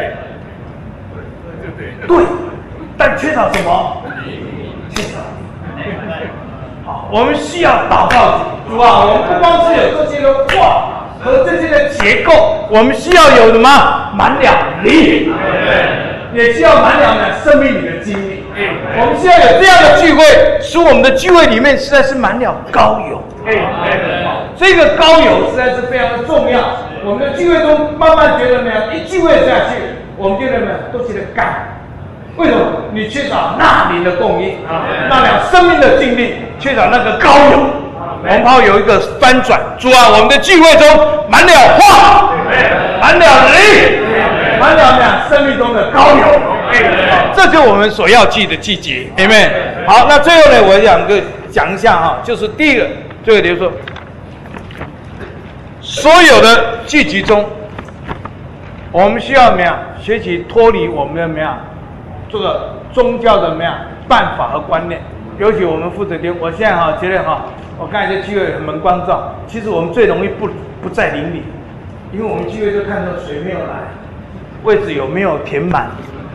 对。但缺少什么？缺少。好，我们需要祷告主啊！我们不光是有这些的话和这些的结构，我们需要有什么满了灵，也需要满了呢生命里的经历。我们需要有这样的聚会，使我们的聚会里面实在是满了膏油。这个膏油实在是非常的重要。我们的聚会中慢慢觉得没有，一聚会下去，我们觉得没有都觉得干。为什么？你缺少那灵的供应，那了生命的经历，缺少那个膏油。我们怕有一个翻转，主啊，我们的聚会中满了话，满了灵，满了呢生命中的膏油。这就是我们所要记的季节，阿们。好，那最后呢，我想个讲一下哈，就是第一个，最后就是说，所有的聚集中，我们需要怎么样学习脱离我们的怎么样？这个宗教的怎么样办法和观念，尤其我们负责听，我现在哈觉得哈，我刚才在聚会很门关照，其实我们最容易不不在灵里，因为我们聚会就看到水没有来，位置有没有填满，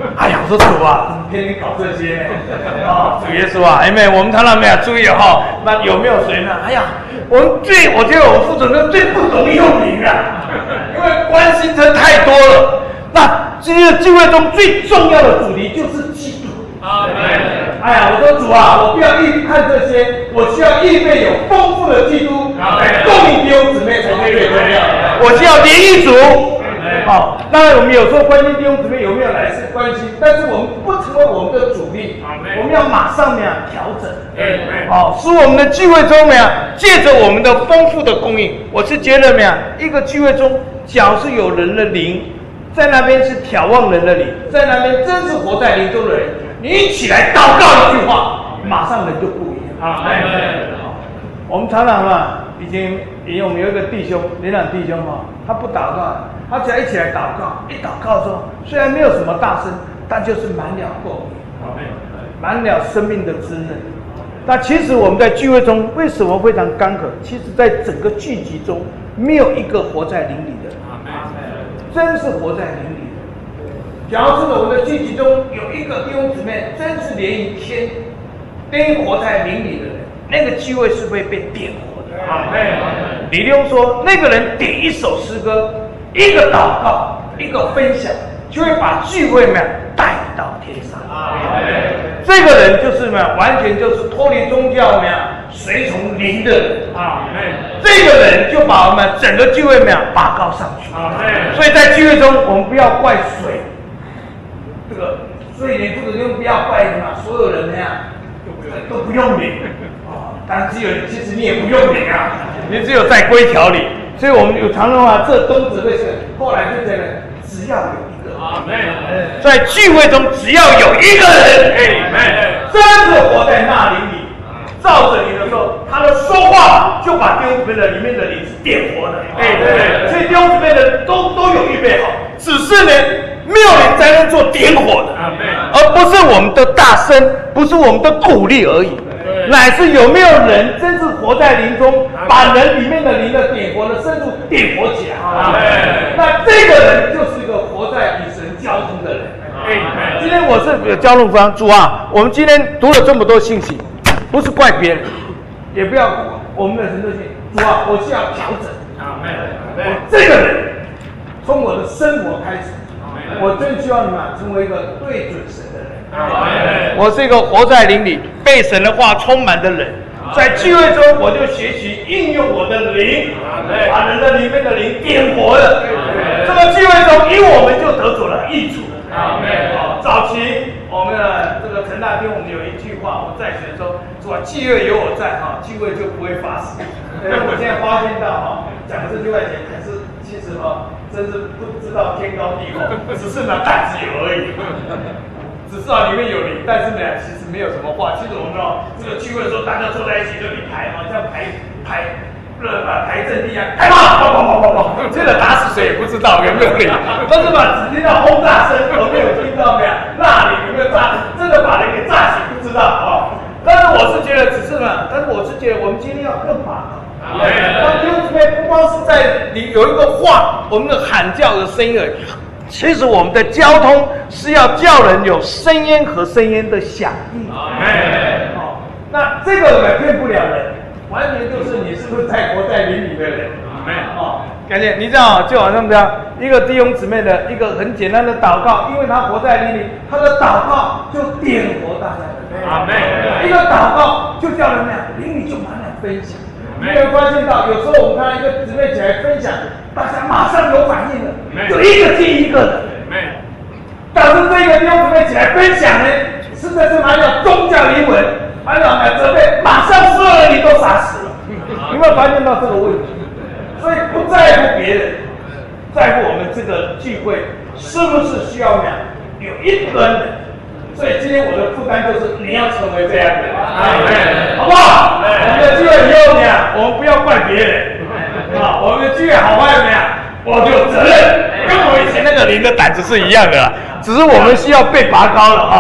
哎呀，我说主啊，怎么偏偏搞这些呢？啊，主耶稣啊，哎妹，我们常常没有注意哈，那有没有谁呢？哎呀，我们最，我觉得我们副主任最不懂用灵啊，因为关心真太多了。那今天的聚会中最重要的主题就是基督。啊，哎呀，我说主啊，我不要一看这些，我需要预备有丰富的基督来供应弟兄姊妹才最重要。我需要联谊组。好，当然我们有时候关心弟兄姊妹有没有来是关心，但是我们不成为我们的主力，我们要马上呢调整，好，使我们的聚会中呢，借着我们的丰富的供应，我是觉得呢，一个聚会中，假如是有人的灵，在那边是眺望人的灵，在那边真是活在灵中的人，你一起来祷告一句话，马上人就不一样。啊，我们常常嘛，以前也我们有一个弟兄，连长弟兄哈，他不祷告。他只要一起来祷告，一祷告说，虽然没有什么大声，但就是满了供应，满了生命的滋润。那其实我们在聚会中为什么非常干渴？其实在整个聚集中，没有一个活在灵里的，真是活在灵里的。假如是我们的聚集中有一个弟兄姊妹，真是连于天，连于活在灵里的人，那个聚会是会被点活的。李六说，那个人点一首诗歌。一个祷告，一个分享，就会把聚会呢带到天上。这个人就是呢，完全就是脱离宗教呢，随从灵的人。啊，这个人就把我们整个聚会呢拔高上去。所以在聚会中，我们不要怪水，这个，所以你不能不要怪什么，所有人呢都不用灵啊，但只有你，其实你也不用灵啊，你只有在规条里。所以我们有常常啊，这宗旨会是后来就这个，只要有一个，在聚会中只要有一个人，真的活在那灵里，照着你的时候，他的说话就把弟兄姊妹的里面的灵是点活的。所以弟兄姊妹的都都有预备好，只是呢，没有人才能做点火的，而不是我们的大声，不是我们的鼓励而已。乃是有没有人真是活在灵中，把人里面的灵的点活的深度点活起来？那这个人就是一个活在与神交通的人。今天我是有交通方主啊，我们今天读了这么多信息，不是怪别人，也不要我们的神的信。主啊，我是要调整。我这个人从我的生活开始，我真希望你们成为一个对准神的人。我是一个活在灵里、被神的话充满的人，在聚会中我就学习应用我的灵，把人的里面的灵点活了。这个聚会中，因我们就得着了益处。早期我们的这个陈大弟兄，我们有一句话，我在学的时候说：“聚会有我在，哈，聚会就不会发生。”但我现在发现到哈，讲这句话前，可是其实哈，真是不知道天高地厚，只是呢胆子有而已。只知道里面有灵，但是呢，其实没有什么话。其实我们哦，这个聚会的时候，大家坐在一起这里排，好像排排，呃，排阵地一样，开骂，砰砰砰砰砰，这个打死谁也不知道有没有灵，但是嘛，只听到轰炸声，我没有听到没有，那里有没有炸？真的把人给炸死不知道啊。但是我是觉得，只是嘛，但是我是觉得，我们今天要更把。当弟兄姊妹不光是在你有一个话，我们的喊叫的声音而已。其实我们的交通是要叫人有声音和声音的响应。哦，那这个也骗不了人，完全就是你是不是在活在灵里的人。哦，感觉你这样就好像这样，一个弟兄姊妹的一个很简单的祷告，因为他活在灵里，他的祷告就点活大家的。阿门。一个祷告就叫人俩灵里就满满分享。没有发现到，有时候我们看到一个姊妹起来分享，大家马上有反应了，就一个接一个的。但是这个弟兄姊妹起来分享呢，实在是满有宗教灵魂，满有满责备，马上所有人你都傻死了。有没有发现到这个问题？所以不在乎别人，在乎我们这个聚会是不是需要呢？有一个人。所以今天我的负担就是你要成为这样的人，好不好？我们的聚会以后呢，我们不要怪别人啊，我们的聚会好坏怎么样，我就有责任，跟我以前那个灵的胆子是一样的啦，只是我们需要被拔高了啊。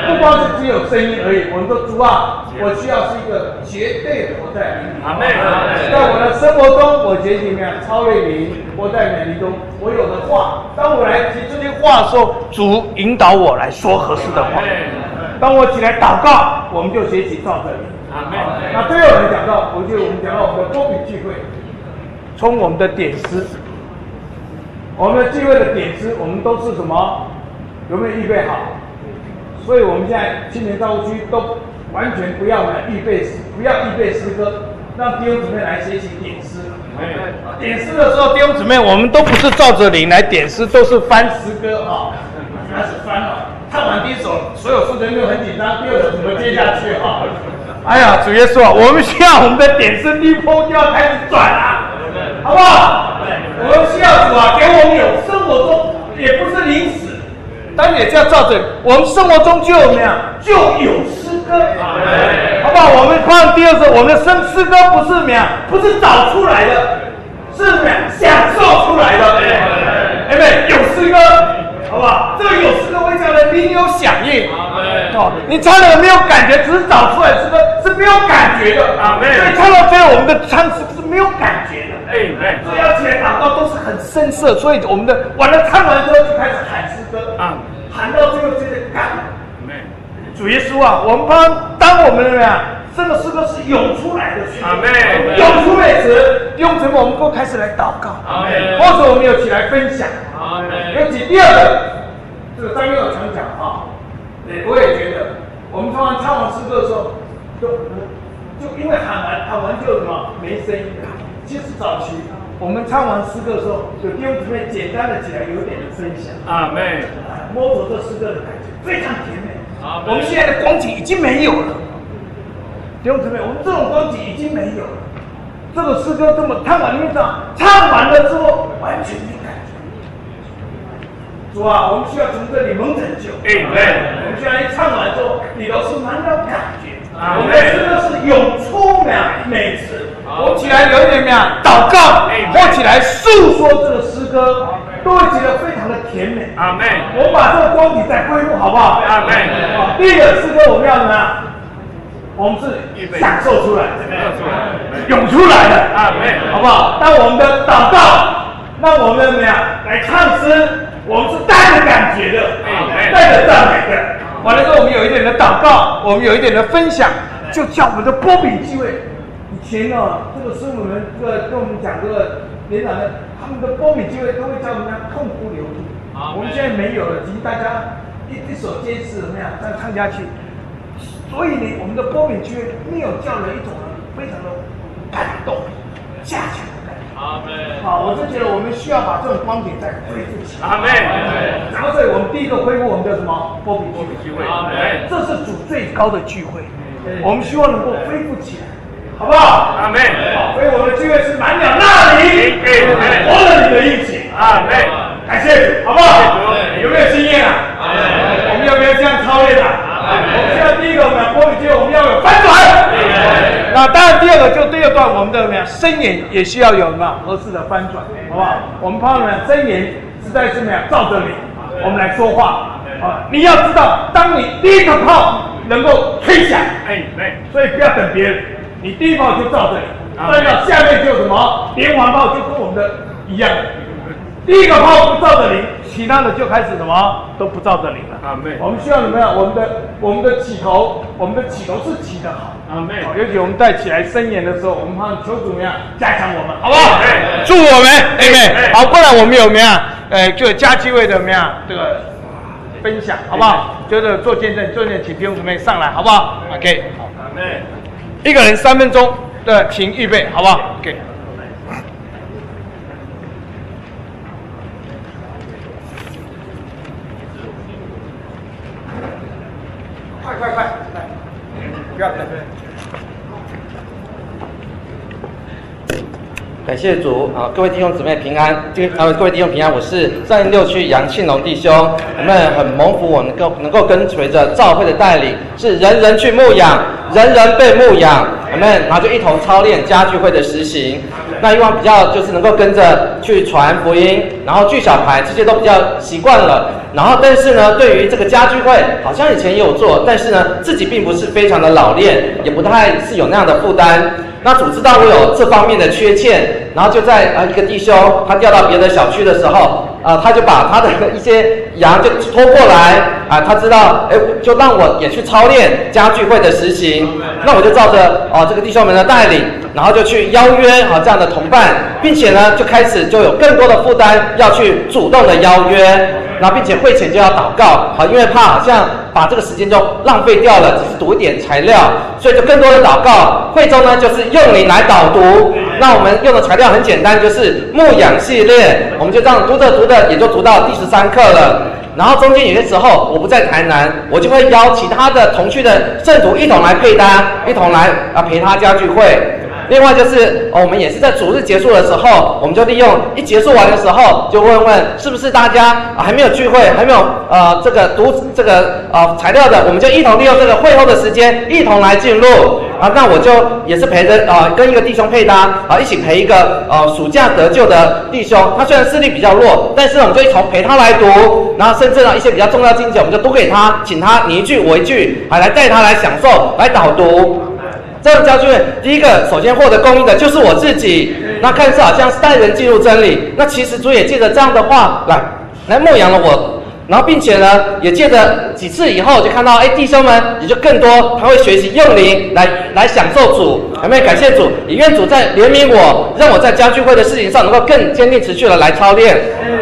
不光是只有声音而已。我们说主啊，我需要是一个绝对活在你里。 阿门。 在我的生活中，我学习怎么样超越你，活在美丽中。我有的话，当我来提这些话的时候，主引导我来说合适的话。当我起来祷告，我们就学习照这里。 阿门。 那最后我们讲到，我就我们讲到我们的多比聚会，从我们的点诗，我们的聚会的点诗，我们都是什么？有没有预备好？所以我们现在青年造物区都完全不要来预备，不要预备诗歌，让弟兄姊妹来学习点诗。点诗的时候，弟兄姊妹，我们都不是照着领来点诗，都是翻诗歌啊，开始翻了。唱完第一首，所有负责人都很紧张，第二首怎么接下去啊？哎呀，主耶稣啊，我们需要我们的点诗低坡就要开始转了，好不好？我们需要主啊，给我们有生活中也不是临时。当然也是要照着，我们生活中就有怎么样，就有诗歌，好不好？我们看第二首，我们的生诗歌不是怎么样，不是找出来的，是怎么样享受出来的，对不对？有诗歌，好不好？这个有诗歌会让人灵有响应，哦，你唱了没有感觉，只是找出来的诗歌是没有感觉的，所以唱到最后，我们的唱诗是没有感觉的，哎，所以要起来祷告都是很深色，所以我们的完了唱完之后就开始喊诗歌啊。喊到最后真的干，主耶稣啊，我们当当我们怎么样，这个诗歌是涌出来的，涌出来时，用什么？我们都开始来祷告，或者我们有起来分享，尤其第二个，这个张佑常讲啊，我也觉得，我们唱完唱完诗歌的时候，就就因为喊完喊完就什么没声音，其实早期。我们唱完诗歌的时候，有弟兄姊妹简单的起来有点的分享，阿门，摸索这诗歌的感觉非常甜美。我们现在的光景已经没有了，弟兄姊妹，我们这种光景已经没有了。这个诗歌这么唱完，你们知道，唱完了之后完全没感觉。主啊，我们需要从这里蒙拯救，哎，对，我们需要一唱完之后，里头是满有感觉。我们的诗歌是涌出美词。我起来有一点怎么样？祷告，或起来诉说这个诗歌，都会觉得非常的甜美。阿门。我们把这个光景再恢复，好不好？阿门。第一个诗歌我们要怎么样？我们是享受出来的，涌出来的。阿门。好不好？当我们的祷告，让我们怎么样来唱诗？我们是带着感觉的，带着赞美的。完了之后，我们有一点的祷告，我们有一点的分享，就叫我们的波比机会。以前呢、哦，这个师傅们这个跟我们讲这个连长的，他们的波比机会都会教我们痛哭流涕。我们现在没有了，只是大家一一手接势怎么样，这样唱下去。所以呢，我们的波比机会没有叫人一种非常的感动、加强的感觉。阿门。好，我是觉得我们需要把这种光点再恢复起来。阿门。然后，所以我们第一个恢复我们的什么波比聚会？阿门。这是主最高的聚会，我们希望能够恢复起来。好不好？阿门。好，所以我们的聚会是满了那里，活了你的应许。阿门。感谢主，好不好？有没有经验啊？我们有没有这样操练啊？我们现在第一个，我们要波比聚会，我们要有翻转。那当然，第二个就第二段，我们的怎么样？声言也需要有什么合适的翻转，好不好？我们怕什么？声言实在是怎么样？照着你，我们来说话。啊，你要知道，当你第一个炮能够吹响，哎，对，所以不要等别人。你第一炮就照这里，按照下面就什么连环炮就跟我们的一样，第一个炮不照着零，其他的就开始什么都不照着零了。阿妹，我们需要怎么样？我们的我们的起头，我们的起头是起得好。阿妹，尤其我们带起来伸延的时候，我们怕求主怎么样加强我们，好不好？祝我们，哎妹，好，不然我们有怎么样？呃，就加机会的怎么样？这个分享，好不好？就是做见证，做见证，请弟兄姊妹上来，好不好 ？OK， 好，阿妹。一个人三分钟的，请预备，好不好 ？OK。快快快，来，不要等。 感谢主啊！各位弟兄姊妹平安，呃，各位弟兄平安，我是三零六区杨庆龙弟兄。我们很蒙福，我能够能够跟随着教会的带领，是人人去牧养。 人人被牧养，我们然后就一同操练家聚会的实行。那以往比较就是能够跟着去传福音，然后聚小牌，这些都比较习惯了。然后但是呢，对于这个家聚会，好像以前也有做，但是呢，自己并不是非常的老练，也不太是有那样的负担。那主知道我有这方面的缺欠，然后就在啊一个弟兄他调到别的小区的时候，啊他就把他的一些羊就拖过来啊，他知道哎就让我也去操练家聚会的实行。那我就照着哦这个弟兄们的带领，然后就去邀约啊这样的同伴，并且呢就开始就有更多的负担要去主动的邀约，然后并且会前就要祷告，好，因为怕好像把这个时间就浪费掉了，只是读一点材料，所以就更多的祷告。会中呢就是用灵来导读，那我们用的材料很简单，就是牧养系列，我们就这样读着读着也就读到第十三课了。然后中间有些时候我不在台南，我就会邀其他的同区的圣徒一同来配搭，一同来啊陪他家聚会。另外就是、哦、我们也是在主日结束的时候，我们就利用一结束完的时候，就问问是不是大家、啊、还没有聚会，还没有呃这个读这个呃材料的，我们就一同利用这个会后的时间，一同来进入啊。那我就也是陪着啊、呃、跟一个弟兄配搭啊，一起陪一个呃暑假得救的弟兄，他虽然视力比较弱，但是我们就一同陪他来读，然后甚至呢一些比较重要经节，我们就读给他，请他你一句我一句，还来带他来享受，来导读。这样家聚会，第一个首先获得供应的就是我自己。那看似好像是带人进入真理，那其实主也借着这样的话来来牧养了我，然后并且呢，也借着几次以后就看到，哎，弟兄们也就更多，他会学习用灵来来享受主，有没有？感谢主，也愿主在怜悯我，让我在家聚会的事情上能够更坚定持续的来操练。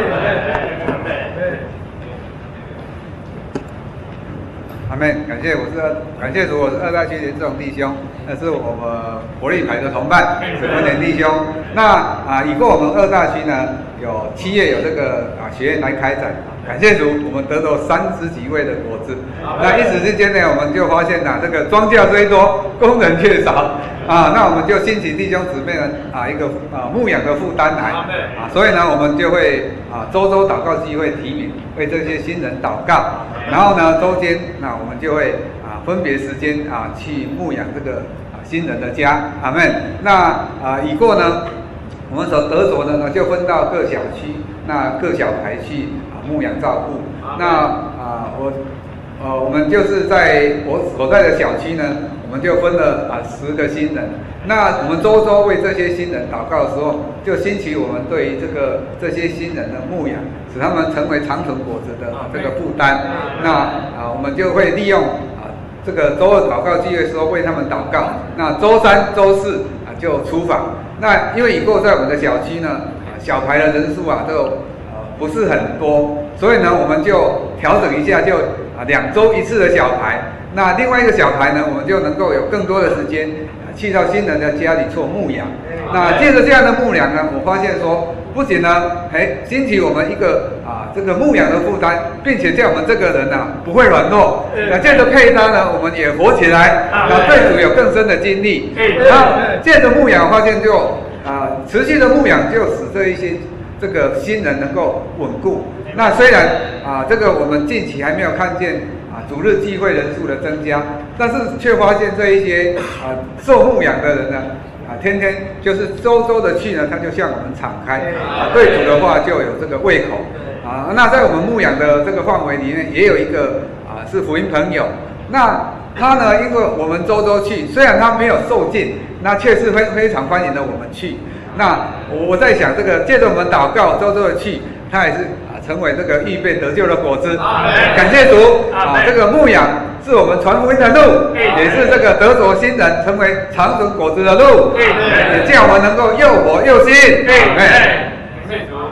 阿们，感谢我是感谢主，我是二大区林仲弟兄，那是我们活力牌的同伴沈文年弟兄。那啊，以过我们二大区呢，有七月有这个啊学院来开展，感谢主，我们得到三十几位的果子。那一时之间呢，我们就发现呐、啊，这个庄稼虽多，工人却少啊，那我们就兴起弟兄姊妹呢啊一个啊牧养的负担来啊，所以呢，我们就会啊周周祷告机会提名为这些新人祷告。然后呢，周间那我们就会啊分别时间啊去牧养这个啊新人的家，阿们。那啊已过呢，我们所得着的呢就分到各小区，那各小排去啊牧养照顾。那啊我呃我们就是在我所在的小区呢，我们就分了啊十个新人。那我们周周为这些新人祷告的时候，就兴起我们对于这个这些新人的牧养，使他们成为长存果子的这个负担。那啊，我们就会利用啊这个周二祷告聚会的时候为他们祷告。那周三、周四啊就出访。那因为以后在我们的小区呢，啊小排的人数啊都呃不是很多，所以呢我们就调整一下，就啊两周一次的小排。那另外一个小排呢，我们就能够有更多的时间去到新人的家里做牧养。那借着这样的牧养呢，我发现说，不仅呢，哎，兴起我们一个啊这个牧养的负担，并且叫我们这个人呢、啊、不会软弱。那借着配搭呢，我们也活起来，那对主有更深的经历。那借着牧养，发现就啊持续的牧养，就使这一些这个新人能够稳固。那虽然啊这个我们近期还没有看见啊主日聚会人数的增加，但是却发现这一些啊受牧养的人呢，啊天天就是周周的去呢，他就向我们敞开啊，对主的话就有这个胃口啊。那在我们牧养的这个范围里面，也有一个啊是福音朋友，那他呢，因为我们周周去，虽然他没有受浸，那却是非非常欢迎的我们去。那我在想，这个借着我们祷告，周周的去，他也是啊成为这个预备得救的果子。感谢主啊！这个牧养是我们传福音的路，也是这个得着新人成为长存果子的路，也叫我们能够又活又新。哎，感谢主。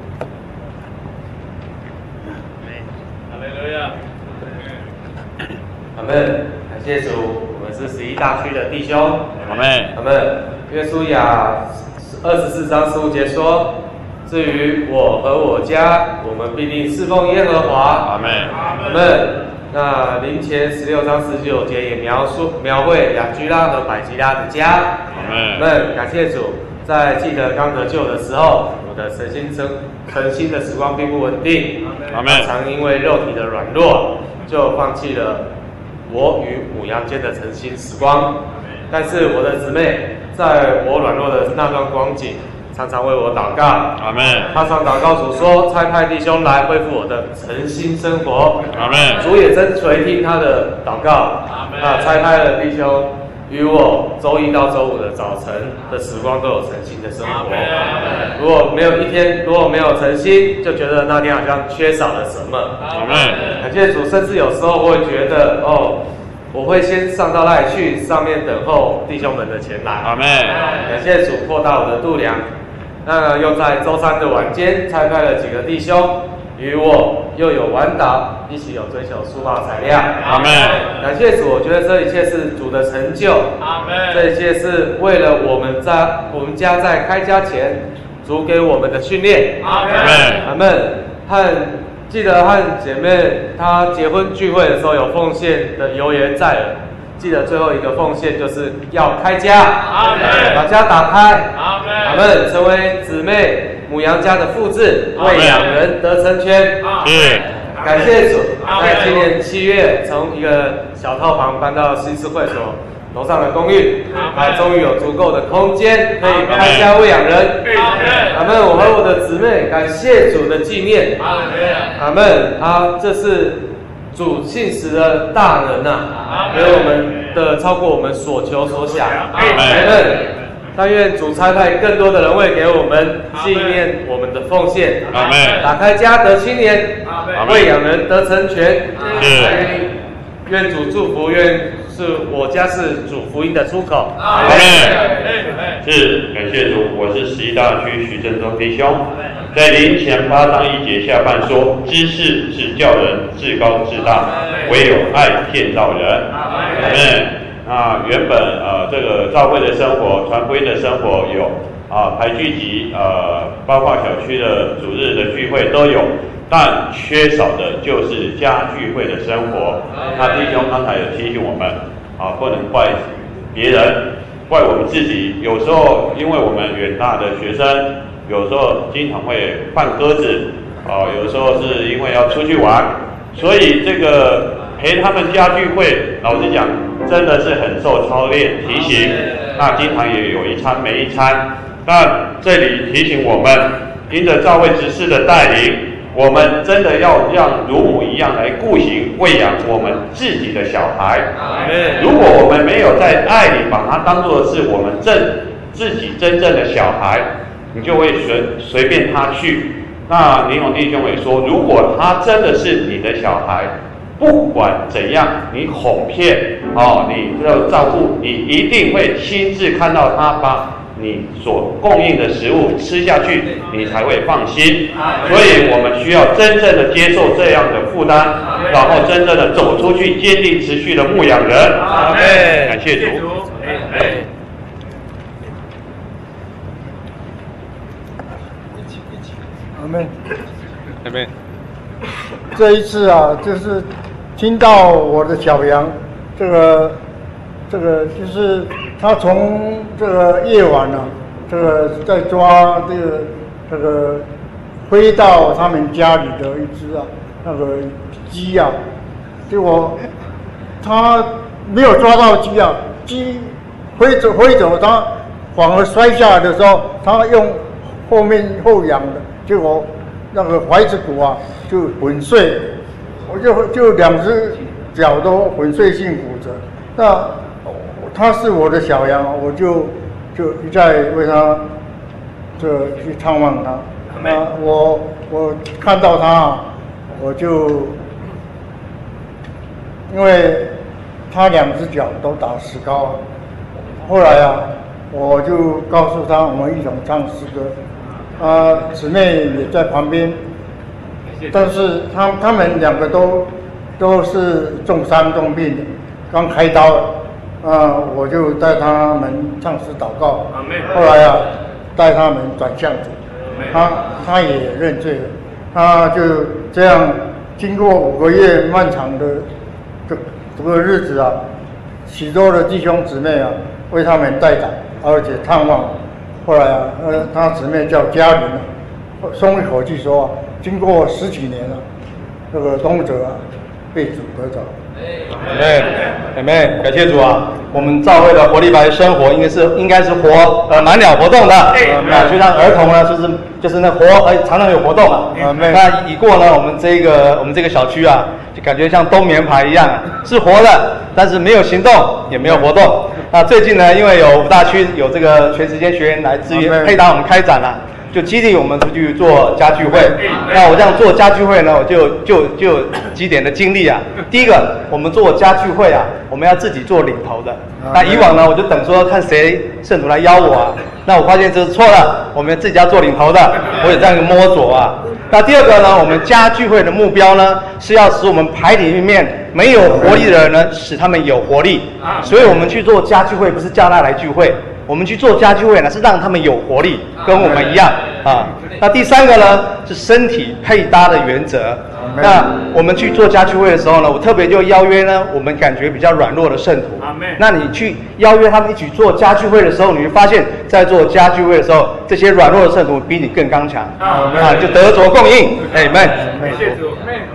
阿们，感谢主，我们是十一大区的弟兄。阿们，阿们。约书亚二十四章十五节说：“至于我和我家，我们必定侍奉耶和华。”阿们，阿们。那林前十六章十九节也描述描绘亚居拉和百基拉的家。阿们，阿们。感谢主，在记得刚得救的时候，我的身心生诚心的时光并不稳定。阿们。常因为肉体的软弱，就放弃了我与母羊间的诚心时光。但是我的姊妹在我软弱的那段光景，常常为我祷告。 阿门。 他常祷告主说：“差派弟兄来恢复我的诚心生活。” 阿门。 主也真垂听他的祷告。阿门。啊，差派了弟兄与我周一到周五的早晨的时光都有诚心的生活。如果没有一天，如果没有诚心，就觉得那天好像缺少了什么。 阿门。 感谢主，甚至有时候会觉得哦。我会先上到那里去，上面等候弟兄们的前来。 阿门。 感谢主扩大我的度量。那又在周三的晚间差派了几个弟兄与我又有晚祷，一起有追求书报材料。 阿门。 感谢主，我觉得这一切是主的成就。阿门。这一切是为了我们在我们家在开家前，主给我们的训练。阿门。阿门。和记得和姐妹她结婚聚会的时候有奉献的油盐在耳，记得最后一个奉献就是要开家，阿门，把家打开，阿门，阿门，成为姊妹母羊家的复制，为养人得成全，是，感谢主，在今年七月从一个小套房搬到新市会所楼上的公寓，啊，终于有足够的空间可以开家喂养人。阿门！我和我的姊妹感谢主的纪念。阿门！啊，这是主信实的大能呐、啊，给我们的超过我们所求所想。阿门！但愿主差派更多的人为给我们纪念我们的奉献。阿门！打开家得青年，喂养人得成全。愿主祝福，愿是我家是主福音的出口。阿门。 是，感谢主，我是十一大区徐正忠弟兄，在林前八章一节下半说，知识是叫人至高至大，唯有爱建造人。阿门。那原本呃这个教会的生活、传福音的生活有啊排聚集，呃包括小区的主日的聚会都有。但缺少的就是家聚会的生活。那弟兄刚才有提醒我们，啊，不能怪别人，怪我们自己。有时候因为我们远大的学生，有时候经常会犯鸽子，啊，有时候是因为要出去玩，所以这个陪他们家聚会，老实讲，真的是很受操练提醒。那经常也有一餐没一餐。但这里提醒我们，因着教会执事的带领。我们真的要像乳母一样来顾行喂养我们自己的小孩。如果我们没有在爱里把它当作是我们正自己真正的小孩，你就会随随便他去。那林勇弟兄也说，如果他真的是你的小孩，不管怎样，你哄骗哦，你要照顾，你一定会亲自看到他把你所供应的食物吃下去，你才会放心。所以我们需要真正的接受这样的负担，然后真正的走出去，坚定持续的牧养人。阿门。感谢主。 阿门。 阿门。 这一次啊，就是听到我的小羊，这个这个就是他从这个夜晚啊，这个在抓这个这个飞到他们家里的一只啊那个鸡啊，结果他没有抓到鸡啊，鸡飞走飞走，他反而摔下来的时候，他用后面后仰的，结果那个踝子骨啊就粉碎，我就就两只脚都粉碎性骨折。那他是我的小羊，我就就一再为他这去探望他。那我我看到他啊，我就因为他两只脚都打石膏啊，后来啊，我就告诉他我们一同唱诗歌。啊，姊妹也在旁边，但是他他们两个都都是重伤重病的，刚开刀了，啊，我就带他们唱诗祷告，后来啊，带他们转向主，他他也认罪了，他就这样经过五个月漫长的这这个日子啊，许多的弟兄姊妹啊为他们代祷，而且探望。后来啊，呃，他姊妹叫嘉玲啊，松一口气说啊，经过十几年了，这个东哲啊，被主得着。 对，姐妹，感谢主啊！我们教会的活力白生活应该是应该是活呃满了活动的，啊，就像儿童呢，就是就是那活呃常常有活动啊。那已过呢，我们这个我们这个小区啊，就感觉像冬眠牌一样，是活的，但是没有行动，也没有活动。那最近呢，因为有五大区有这个全时间学员来支援配搭我们开展了。就激励我们出去做家聚会。那我这样做家聚会呢，我就就就几点的经历啊。第一个，我们做家聚会啊，我们要自己做领头的。那以往呢，我就等说看谁圣徒来邀我啊。那我发现这是错了，我们自己要做领头的。我有这样一个摸索啊。那第二个呢，我们家聚会的目标呢，是要使我们排里面没有活力的人呢，使他们有活力。所以我们去做家聚会，不是叫他来聚会。我们去做家聚会呢，是让他们有活力，跟我们一样啊。那第三个呢，是身体配搭的原则。那我们去做家聚会的时候呢，我特别就邀约呢，我们感觉比较软弱的圣徒。那你去邀约他们一起做家聚会的时候，你会发现在做家聚会的时候，这些软弱的圣徒比你更刚强啊，就得着供应。哎们， 感谢主，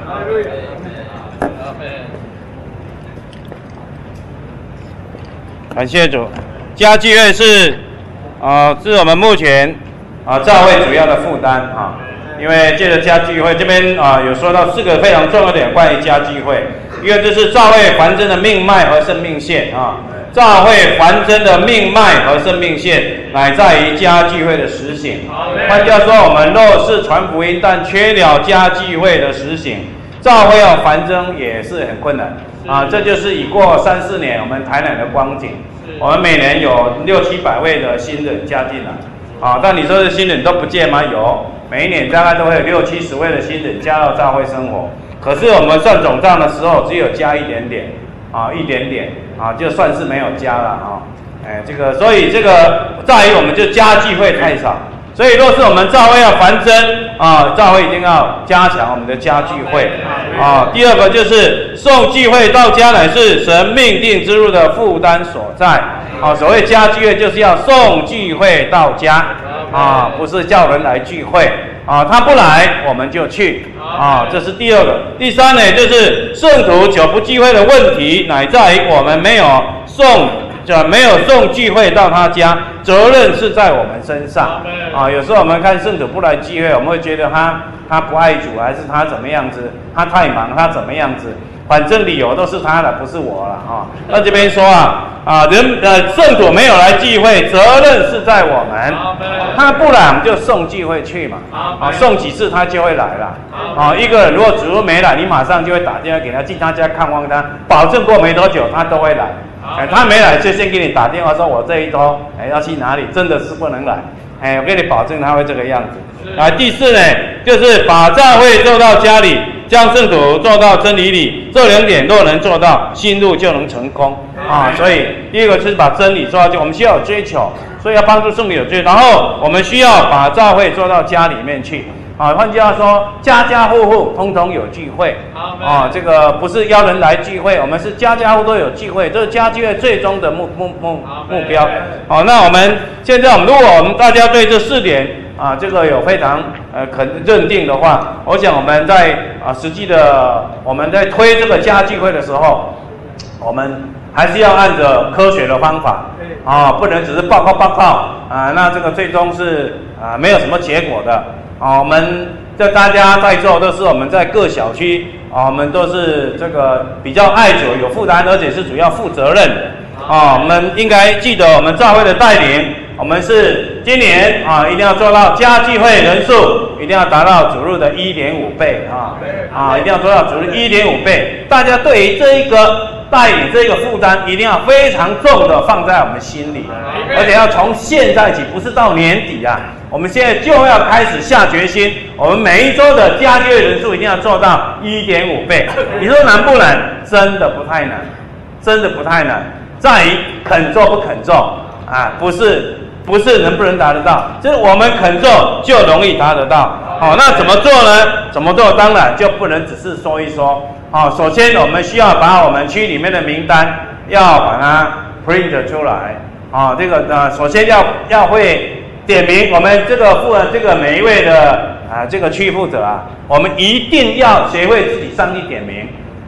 感谢主。家聚会是，呃，是我们目前啊教会主要的负担啊，因为借着家聚会这边啊有说到四个非常重要的点关于家聚会，一个就是教会繁增的命脉和生命线啊，教会繁增的命脉和生命线乃在于家聚会的实行。换句话说，我们若是传福音，但缺了家聚会的实行，教会要繁增也是很困难啊。这就是已过三四年我们台南的光景。我们每年有六七百位的新人加进来，啊，但你说的新人都不见吗？有，每一年大概都会有六七十位的新人加到教会生活。可是我们算总账的时候，只有加一点点，啊，一点点，啊，就算是没有加了啊。哎，这个，所以这个在于我们就家聚会太少。所以，若是我们教会要繁增啊，教会一定要加强我们的家聚会啊。第二个就是送聚会到家，乃是神命定之路的负担所在啊。所谓家聚会，就是要送聚会到家啊，不是叫人来聚会啊。他不来，我们就去啊。这是第二个。第三呢，就是圣徒久不聚会的问题，乃在于我们没有送。就没有送聚会到他家，责任是在我们身上啊。有时候我们看圣徒不来聚会，我们会觉得他他不爱主，还是他怎么样子？他太忙，他怎么样子？反正理由都是他的，不是我了啊。那这边说啊啊，人呃圣徒没有来聚会，责任是在我们。他不来，我们就送聚会去嘛。啊，送几次他就会来了。啊，一个人如果主没来，你马上就会打电话给他，进他家看望他，保证过没多久他都会来。哎，他没来就先给你打电话说，我这一周哎要去哪里，真的是不能来。哎，我给你保证他会这个样子。啊，第四呢，就是把教会做到家里，将圣徒做到真理里，这两点若能做到，心路就能成功啊。所以第一个是把真理做到，就我们需要有追求，所以要帮助圣徒有追求，然后我们需要把教会做到家里面去。啊，换句话说，家家户户通通有聚会啊，这个不是邀人来聚会，我们是家家户户都有聚会，这是家聚会最终的目目目目标。好，那我们现在我们如果我们大家对这四点啊，这个有非常呃肯认定的话，我想我们在啊实际的我们在推这个家聚会的时候，我们还是要按着科学的方法啊，不能只是报告报告啊，那这个最终是啊没有什么结果的。啊，我们这大家在座都是我们在各小区啊，我们都是这个比较爱主、有负担，而且是主要负责任的啊。我们应该记得我们教会的带领，我们是今年啊一定要做到家聚会人数一定要达到主日的一点五倍啊啊，一定要做到主日一点五倍。大家对于这一个带领这个负担一定要非常重的放在我们心里，而且要从现在起，不是到年底啊。我们现在就要开始下决心，我们每一周的家聚会人数一定要做到一点五倍。你说难不难？真的不太难，真的不太难，在于肯做不肯做啊，不是不是能不能达得到，就是我们肯做就容易达得到。好、哦，那怎么做呢？怎么做？当然就不能只是说一说。好、哦，首先我们需要把我们区里面的名单要把它 print 出来。啊、哦，这个呃，首先要要会。点名，我们这个负这个每一位的啊这个区负责啊，我们一定要学会自己上去点名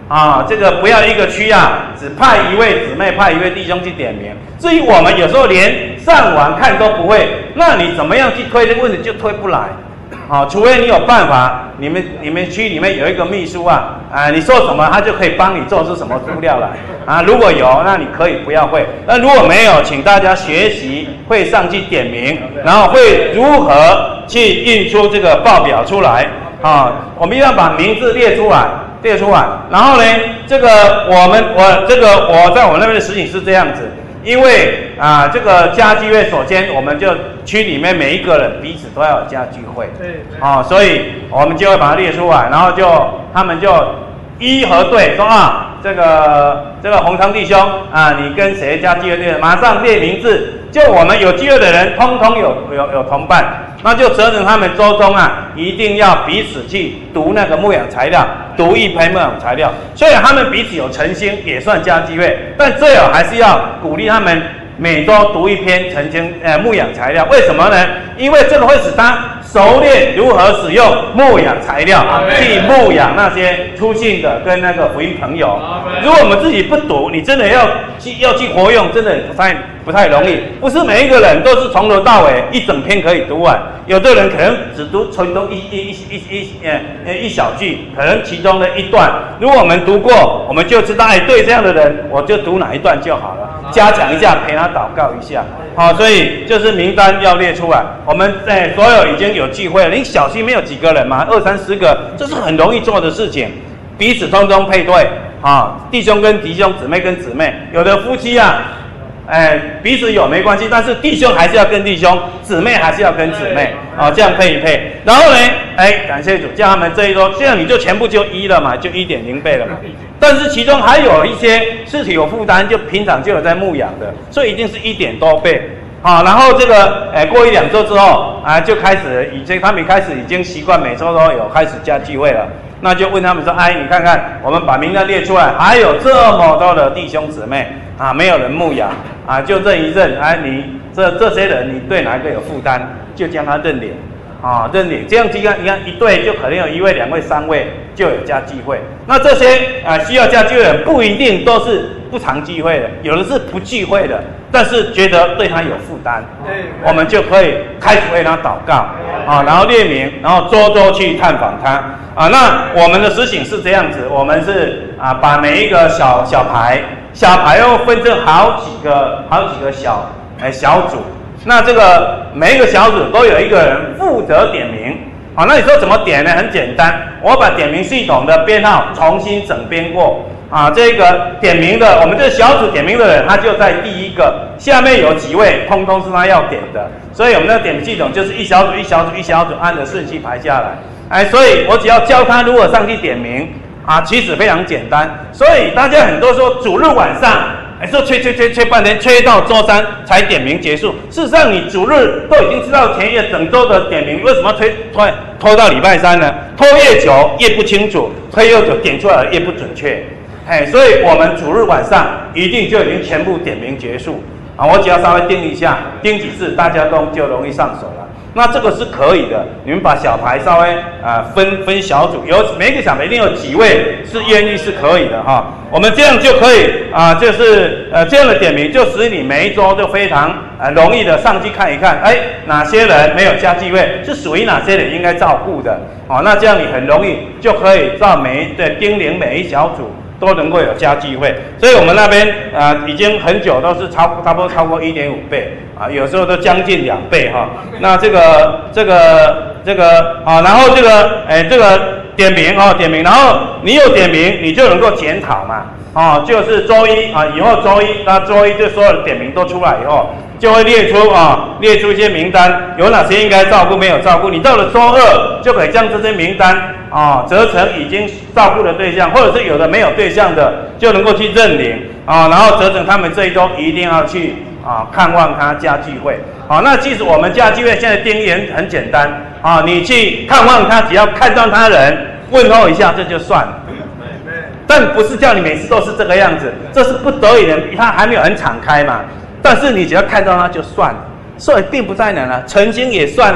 啊，这个不要一个区啊，只派一位姊妹、派一位弟兄去点名。至于我们有时候连上网看都不会，那你怎么样去推这个问题就推不来。啊，除非你有办法，你们你们区里面有一个秘书啊，啊，你说什么他就可以帮你做出什么资料来啊。如果有，那你可以不要会；那如果没有，请大家学习会上去点名，然后会如何去印出这个报表出来啊。我们一定要把名字列出来，列出来。然后呢，这个我们我这个我在我们那边的实情是这样子。因为啊，这个家聚会，首先我们就区里面每一个人彼此都要有家聚会，对，啊，所以我们就会把它列出来，然后就他们就一核对说啊，这个这个洪昌弟兄啊，你跟谁家聚会，马上列名字，就我们有聚会的人，通通有有有同伴。那就责成他们周中啊，一定要彼此去读那个牧养材料，读一篇牧养材料。虽然他们彼此有诚心，也算家聚会，但最好还是要鼓励他们每周读一篇晨经呃牧养材料。为什么呢？因为这个会使他熟练如何使用牧养材料，去牧养那些出信的跟那个福音朋友。如果我们自己不读，你真的要去要去活用，真的不太不太容易。不是每一个人都是从头到尾一整篇可以读完，有的人可能只读从中一一一一一呃一小句，可能其中的一段。如果我们读过，我们就知道，哎，对这样的人，我就读哪一段就好了，加强一下，陪他祷告一下。好，所以就是名单要列出来。我们在所有已经有聚会了，你小区没有几个人嘛，二三十个，这是很容易做的事情。彼此通通配对啊，弟兄跟弟兄，姊妹跟姊妹，有的夫妻啊，哎，彼此有没关系，但是弟兄还是要跟弟兄，姊妹还是要跟姊妹啊，这样配一配。然后呢，哎，感谢主，叫他们这一周，这样你就全部就一了嘛，就一点零倍了嘛。但是其中还有一些是有负担，就平常就有在牧养的，所以一定是一点多倍。好，然后这个，哎，过一两周之后啊，就开始已经他们开始已经习惯每周都有开始加聚会了。那就问他们说，哎，你看看，我们把名单列出来，还有这么多的弟兄姊妹啊，没有人牧养啊，就认一认，哎，你这这些人，你对哪一个有负担，就将他认领啊，认领。这样你看，你看一对就可能有一位、两位、三位就有加聚会。那这些啊需要加聚会的人，不一定都是不常聚会的，有的是不聚会的，但是觉得对他有负担，我们就可以开始为他祷告啊，然后列名，然后周周去探访他啊。那我们的实行是这样子，我们是啊把每一个小小牌，小牌又分成好几个好几个小哎小组，那这个每一个小组都有一个人负责点名。好，那你说怎么点呢？很简单，我把点名系统的编号重新整编过。啊，这个点名的，我们这个小组点名的人，他就在第一个，下面有几位，通通是他要点的，所以我们的点名系统就是一小组一小组一小组按着顺序排下来，哎，所以我只要教他如何上去点名，啊，其实非常简单，所以大家很多说主日晚上，哎，说催催催催半天，催到周三才点名结束，事实上你主日都已经知道前一个整周的点名，为什么推推拖到礼拜三呢？拖越久越不清楚，推越久点出来越不准确。哎，所以我们主日晚上一定就已经全部点名结束啊！我只要稍微盯一下，盯几次，大家都就容易上手了。那这个是可以的，你们把小牌稍微啊、呃、分分小组，有每一个小牌一定有几位是愿意是可以的哈。我们这样就可以啊、呃，就是呃这样的点名，就使你每一周就非常呃容易的上去看一看，哎，哪些人没有加聚会，是属于哪些人应该照顾的哦。那这样你很容易就可以照每一的叮咛每一小组。都能够有加聚会，所以我们那边啊、呃、已经很久都是超差不多超过 一点五 倍啊，有时候都将近两倍哈。那这个这个这个啊，然后这个哎这个点名哦点名，然后你有点名，你就能够检讨嘛哦，就是周一啊以后周一，那周一就所有的点名都出来以后，就会列出啊列出一些名单，有哪些应该照顾没有照顾，你到了周二就可以将这些名单。啊，折成已经照顾的对象，或者是有的没有对象的，就能够去认领啊，然后折成他们这一周一定要去啊看望他加聚会。好、啊，那即使我们加聚会现在定义很很简单啊，你去看望他，只要看到他人问候一下，这就算了。但不是叫你每次都是这个样子，这是不得已的，他还没有很敞开嘛。但是你只要看到他就算了，所以并不在难啊，诚心也算啊。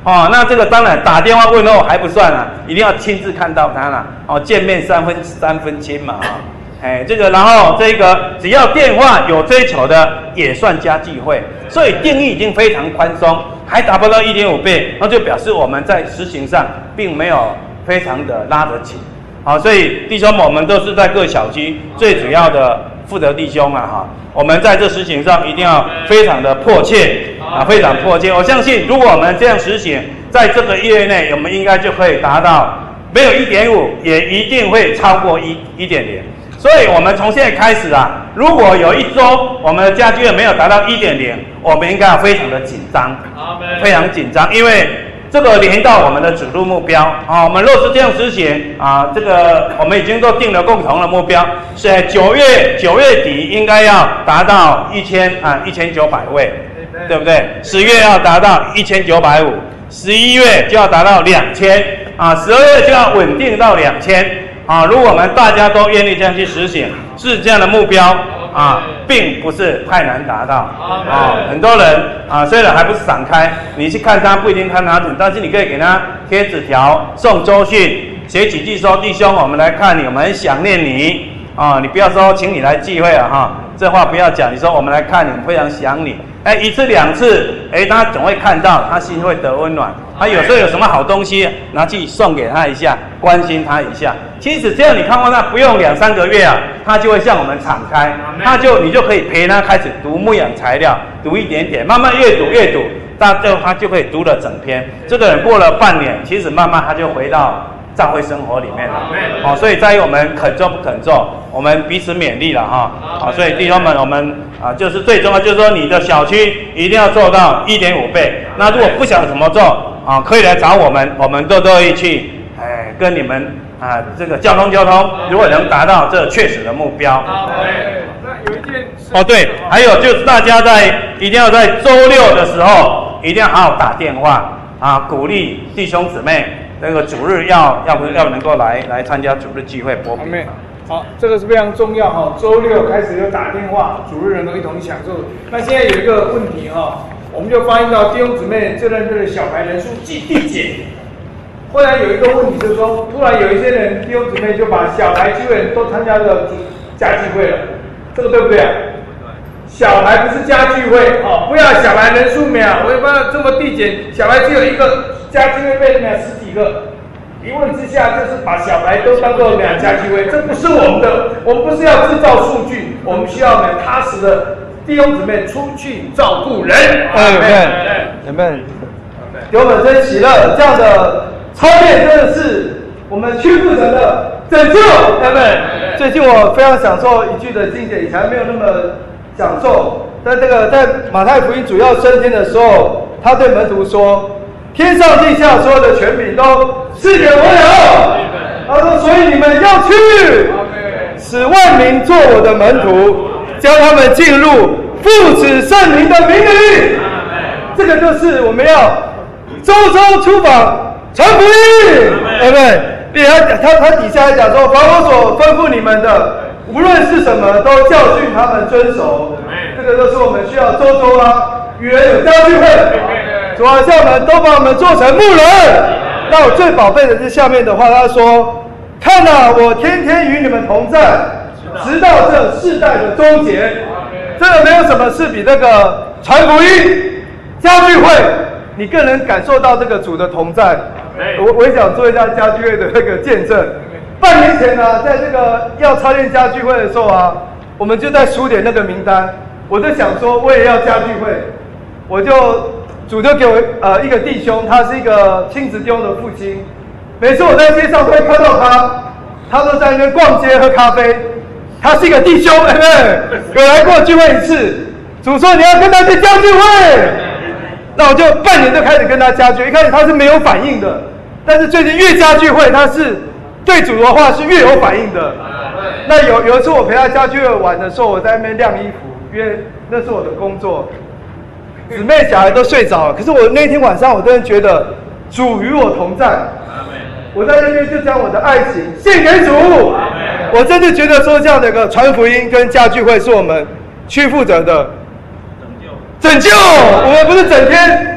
哦，那这个当然打电话问候还不算啊，一定要亲自看到他啦。哦，见面三分三分亲嘛啊。哎，这个然后这个只要电话有追求的也算加聚会，所以定义已经非常宽松，还达不到 一点五 倍，那就表示我们在实行上并没有非常的拉得紧。好，所以弟兄们，我们都是在各小区最主要的负责弟兄啊哈，我们在这实行上一定要非常的迫切啊，非常迫切。我相信，如果我们这样实行，在这个一月内，我们应该就可以达到没有 一点五，也一定会超过一 一点零。所以，我们从现在开始啊，如果有一周我们的家聚会没有达到 一点零，我们应该要非常的紧张，非常紧张，因为这个连到我们的指路目标啊。我们若是这样实行啊，这个我们已经都定了共同的目标，是在九月九月底应该要达到一千啊一千九百位，对不对？十月要达到一千九百五，十一月就要达到两千啊，十二月就要稳定到两千。啊，如果我们大家都愿意这样去实行，是这样的目标啊，并不是太难达到啊。很多人啊，虽然还不是散开，你去看他不一定看他准，但是你可以给他贴纸条、送周讯、写几句说弟兄，我们来看你，我们很想念你啊。你不要说请你来聚会啊哈，这话不要讲。你说我们来看你，我们非常想你。哎，一次两次，哎，他总会看到，他心会得温暖。他有时候有什么好东西，拿去送给他一下，关心他一下。其实这样，你看过他不用两三个月啊，他就会向我们敞开，他就你就可以陪他开始读牧养材料，读一点点，慢慢越读越读，到最后他就可以读了整篇。这个人过了半年，其实慢慢他就回到教会生活里面了。好，所以在于我们肯做不肯做，我们彼此勉励了哈。好，所以弟兄们，我们啊，就是最重要就是说，你的小区一定要做到 一点五 倍。那如果不想怎么做啊，可以来找我们，我们都乐意去，哎，跟你们啊这个交通交通，如果能达到这确实的目标。 那有一件哦，对，还有就是大家在一定要在周六的时候，一定要好好打电话啊，鼓励弟兄姊妹。那个主日要要不要能够来来参加主日聚会播饼。 好，这个是非常重要哈。周六开始就打电话，主日能够一同享受。那现在有一个问题哈，我们就发现到弟兄姊妹这认这的小孩人数递递减。后来有一个问题就是说，突然有一些人弟兄姊妹就把小孩聚会都参加了家聚会了，这个对不对啊？小孩不是家聚会哦，不要小孩人数秒，我也不知道这么递减，小孩只有一个，家聚会被秒十几个。一问之下，就是把小孩都当做两家聚会，这不是我们的，我们不是要制造数据，我们需要呢踏实的弟兄姊妹出去照顾人。 阿们，阿们，给我们真喜乐，这样的操练真的是我们屈服神的拯救。阿们，最近我非常享受一句的经典，以前没有那么享受，但这个在马太福音主要升天的时候，他对门徒说。天上地下所有的权柄都赐给我了。他说：“所以你们要去，使万民做我的门徒，将他们进入父子圣灵的名里。”这个就是我们要周周出访传福音，对不对？并且他他底下还讲说：“凡我所吩咐你们的，无论是什么，都教训他们遵守。”这个都是我们需要周周啊，与人有家聚会。主啊，叫我们都把我们做成牧人。那我最宝贝的是下面的话，他说：“看啊，我天天与你们同在，直到这世代的终结。”真的没有什么是比那个传福音、家聚会，你更能感受到这个主的同在。我我也想做一下家聚会的那个见证。半年前呢、啊，在这个要操练家聚会的时候啊，我们就在数点那个名单，我就想说我也要家聚会，我就。主就给我呃一个弟兄，他是一个亲子弟兄的父亲。每次我在街上都会看到他，他都在那边逛街喝咖啡。他是一个弟兄，对不对？有来过聚会一次。主说你要跟他去家聚会，那我就半年就开始跟他家聚。一开始他是没有反应的，但是最近越家聚会，他是对主的话是越有反应的。那有有一次我陪他家聚会玩的时候，我在那边晾衣服，因为那是我的工作。姊妹小孩都睡着了，可是我那天晚上我真的觉得主与我同在，我在那边就将我的爱情献给主，我真的觉得说这样的一个传福音跟家聚会是我们去负责的拯救，我们不是整天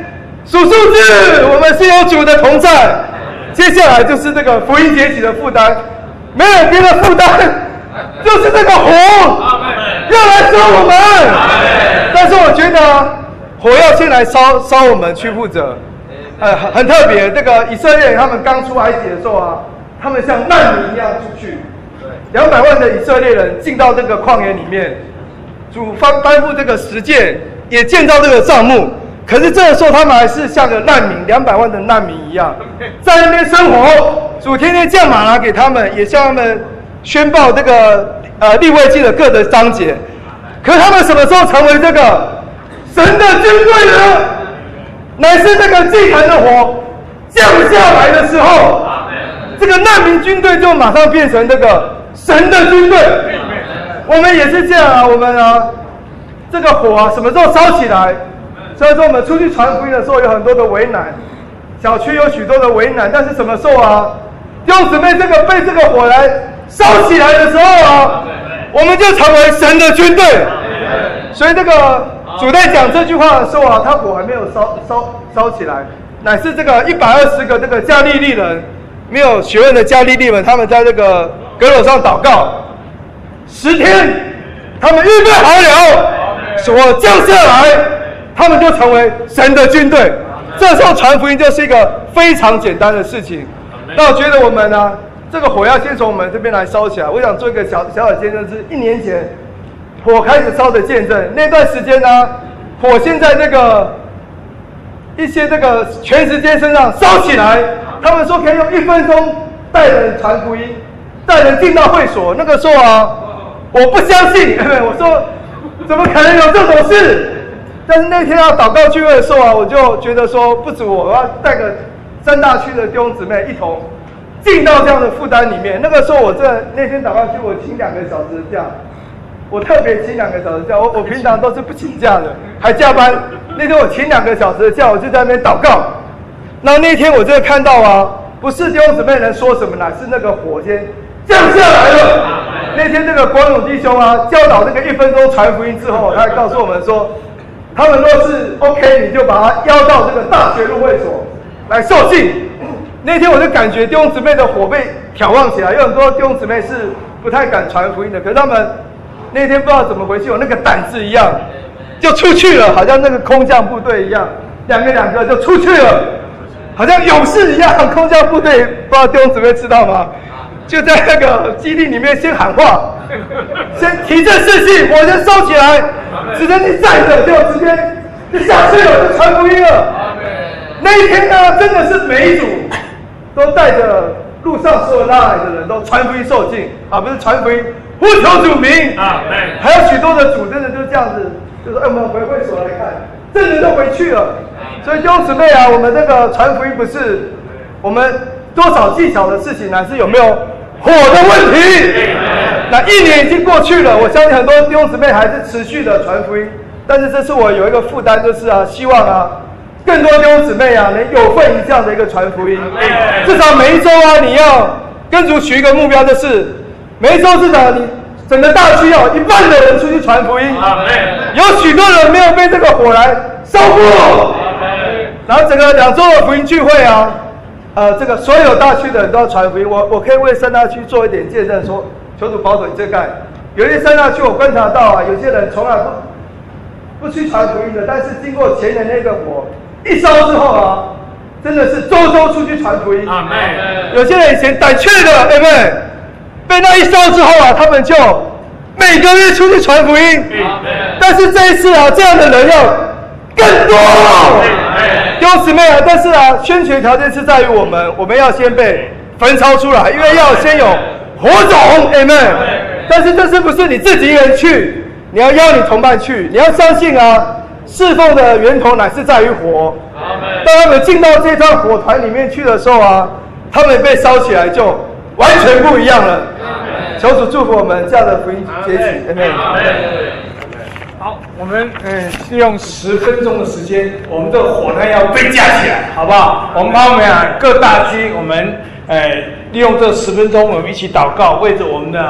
数数字，我们是有主的同在。接下来就是这个福音节起的负担，没有别的负担，就是这个火要来烧我们。但是我觉得火要先来烧烧我们屈服者，呃，很很特别。这个以色列人他们刚出埃及的时候啊，他们像难民一样出去，两百万的以色列人进到这个旷野里面，主颁颁布这个十诫，也建造这个帐幕。可是这个时候，他们还是像个难民，两百万的难民一样，在那边生活。主天天降马拿给他们，也向他们宣报这个呃利未记的各的章节。可是他们什么时候成为这个神的军队呢？乃是这个祭坛的火降下来的时候，这个难民军队就马上变成这个神的军队。我们也是这样啊，我们啊，这个火啊，什么时候烧起来？所以说我们出去传福音的时候有很多的为难，小区有许多的为难，但是什么时候啊，弟兄姊妹这个被这个火来烧起来的时候啊，我们就成为神的军队。所以这个主在讲这句话的时候啊，他火还没有烧烧烧起来，乃是这个一百二十个这个加利利人，没有学问的加利利们，他们在这个阁楼上祷告，十天，他们预备好了，火降下来。他们就成为神的军队，这时候传福音就是一个非常简单的事情。那我觉得我们呢，这个火要先从我们这边来烧起来。我想做一个小小的见证，是一年前火开始烧的见证。那段时间呢，火先在那个一些这个全时间身上烧起来，他们说可以用一分钟带人传福音，带人进到会所。那个时候啊，我不相信，我说怎么可能有这种事？但是那天要祷告聚会的时候啊，我就觉得说不止我，我要带个三大区的弟兄姊妹一同进到这样的负担里面。那个时候我这那天祷告聚我请两个小时的假，我特别请两个小时假，我我平常都是不请假的，还加班。那天我请两个小时的假，我就在那边祷告。然后那天我就看到啊，不是弟兄姊妹能说什么呢，是那个火先降下来了。那天这个光勇弟兄啊，教导那个一分钟传福音之后，他还告诉我们说，他们若是 OK， 你就把他邀到这个大学入会所来受浸。那天我就感觉弟兄姊妹的火被挑旺起来，有很多弟兄姊妹是不太敢传福音的，可是他们那天不知道怎么回去，有那个胆子一样，就出去了，好像那个空降部队一样，两个两个就出去了，好像勇士一样。空降部队不知道弟兄姊妹知道吗？就在那个基地里面先喊话，先提振士气，火先烧起来，只能你站着就直接就下去了，就传福音了。那一天呢，真的是每一组都带着路上所有拉来的人都传福音受浸啊，不是传福音呼求主名啊，还有许多的组真的就这样子，就说哎，我们回会所来看，真的都回去了。所以弟兄姊妹啊，我们这个传福音不是我们多少技巧的事情，乃是有没有火的问题。那一年已经过去了，我相信很多弟兄姊妹还是持续的传福音，但是这次我有一个负担，就是啊，希望啊，更多弟兄姊妹啊，能有份于这样的一个传福音。至少每一周啊，你要跟主许一个目标，就是每一周至少你整个大区要一半的人出去传福音。有许多人没有被这个火来烧过，然后整个两周的福音聚会啊。呃，这个所有大区的人都要传福音。我我可以为三大区做一点见证，说求主保守你这盖。有些三大区我观察到啊，有些人从来不不去传福音的，但是经过前年那个火一烧之后啊，真的是周周出去传福音。阿门。有些人以前胆怯的，对不对？被那一烧之后啊，他们就每个月出去传福音。但是这一次啊，这样的人要更多。弟兄姊妹啊，但是啊，宣决条件是在于我们，我们要先被焚烧出来，因为要先有火种 ，amen。但是这是不是你自己一个人去？你要邀你同伴去，你要相信啊，侍奉的源头乃是在于火。当他们进到这段火团里面去的时候啊，他们被烧起来就完全不一样了。求主祝福我们这样的福音节起 ，amen。 好，我们嗯利用十分钟的时间，我们这个火呢要被架起来，好不好？我们把我们啊各大区，我们呃利用这十分钟，我们一起祷告，为着我们的、啊、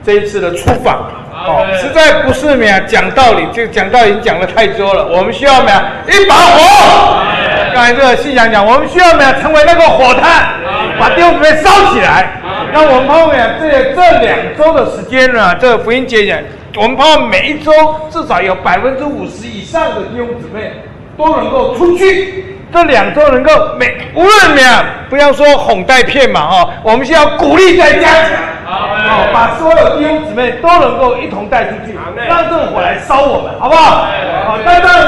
这一次的出访。哦，实在不是咩讲道理，这个讲道理已经讲的太多了。我们需要咩一把火。刚才这个信仰讲，我们需要咩成为那个火炭，把弟兄姊妹烧起来。那我们盼望呀，这这两周的时间呢，这个福音节讲，我们盼望每一周至少有百分之五十以上的弟兄姊妹都能够出去。这两周能够每无论怎么样，不要说哄带骗嘛哈，我们需要鼓励再加强，哦，把所有弟兄姊妹都能够一同带出去，让这个火来烧我们，好不好？好，但是。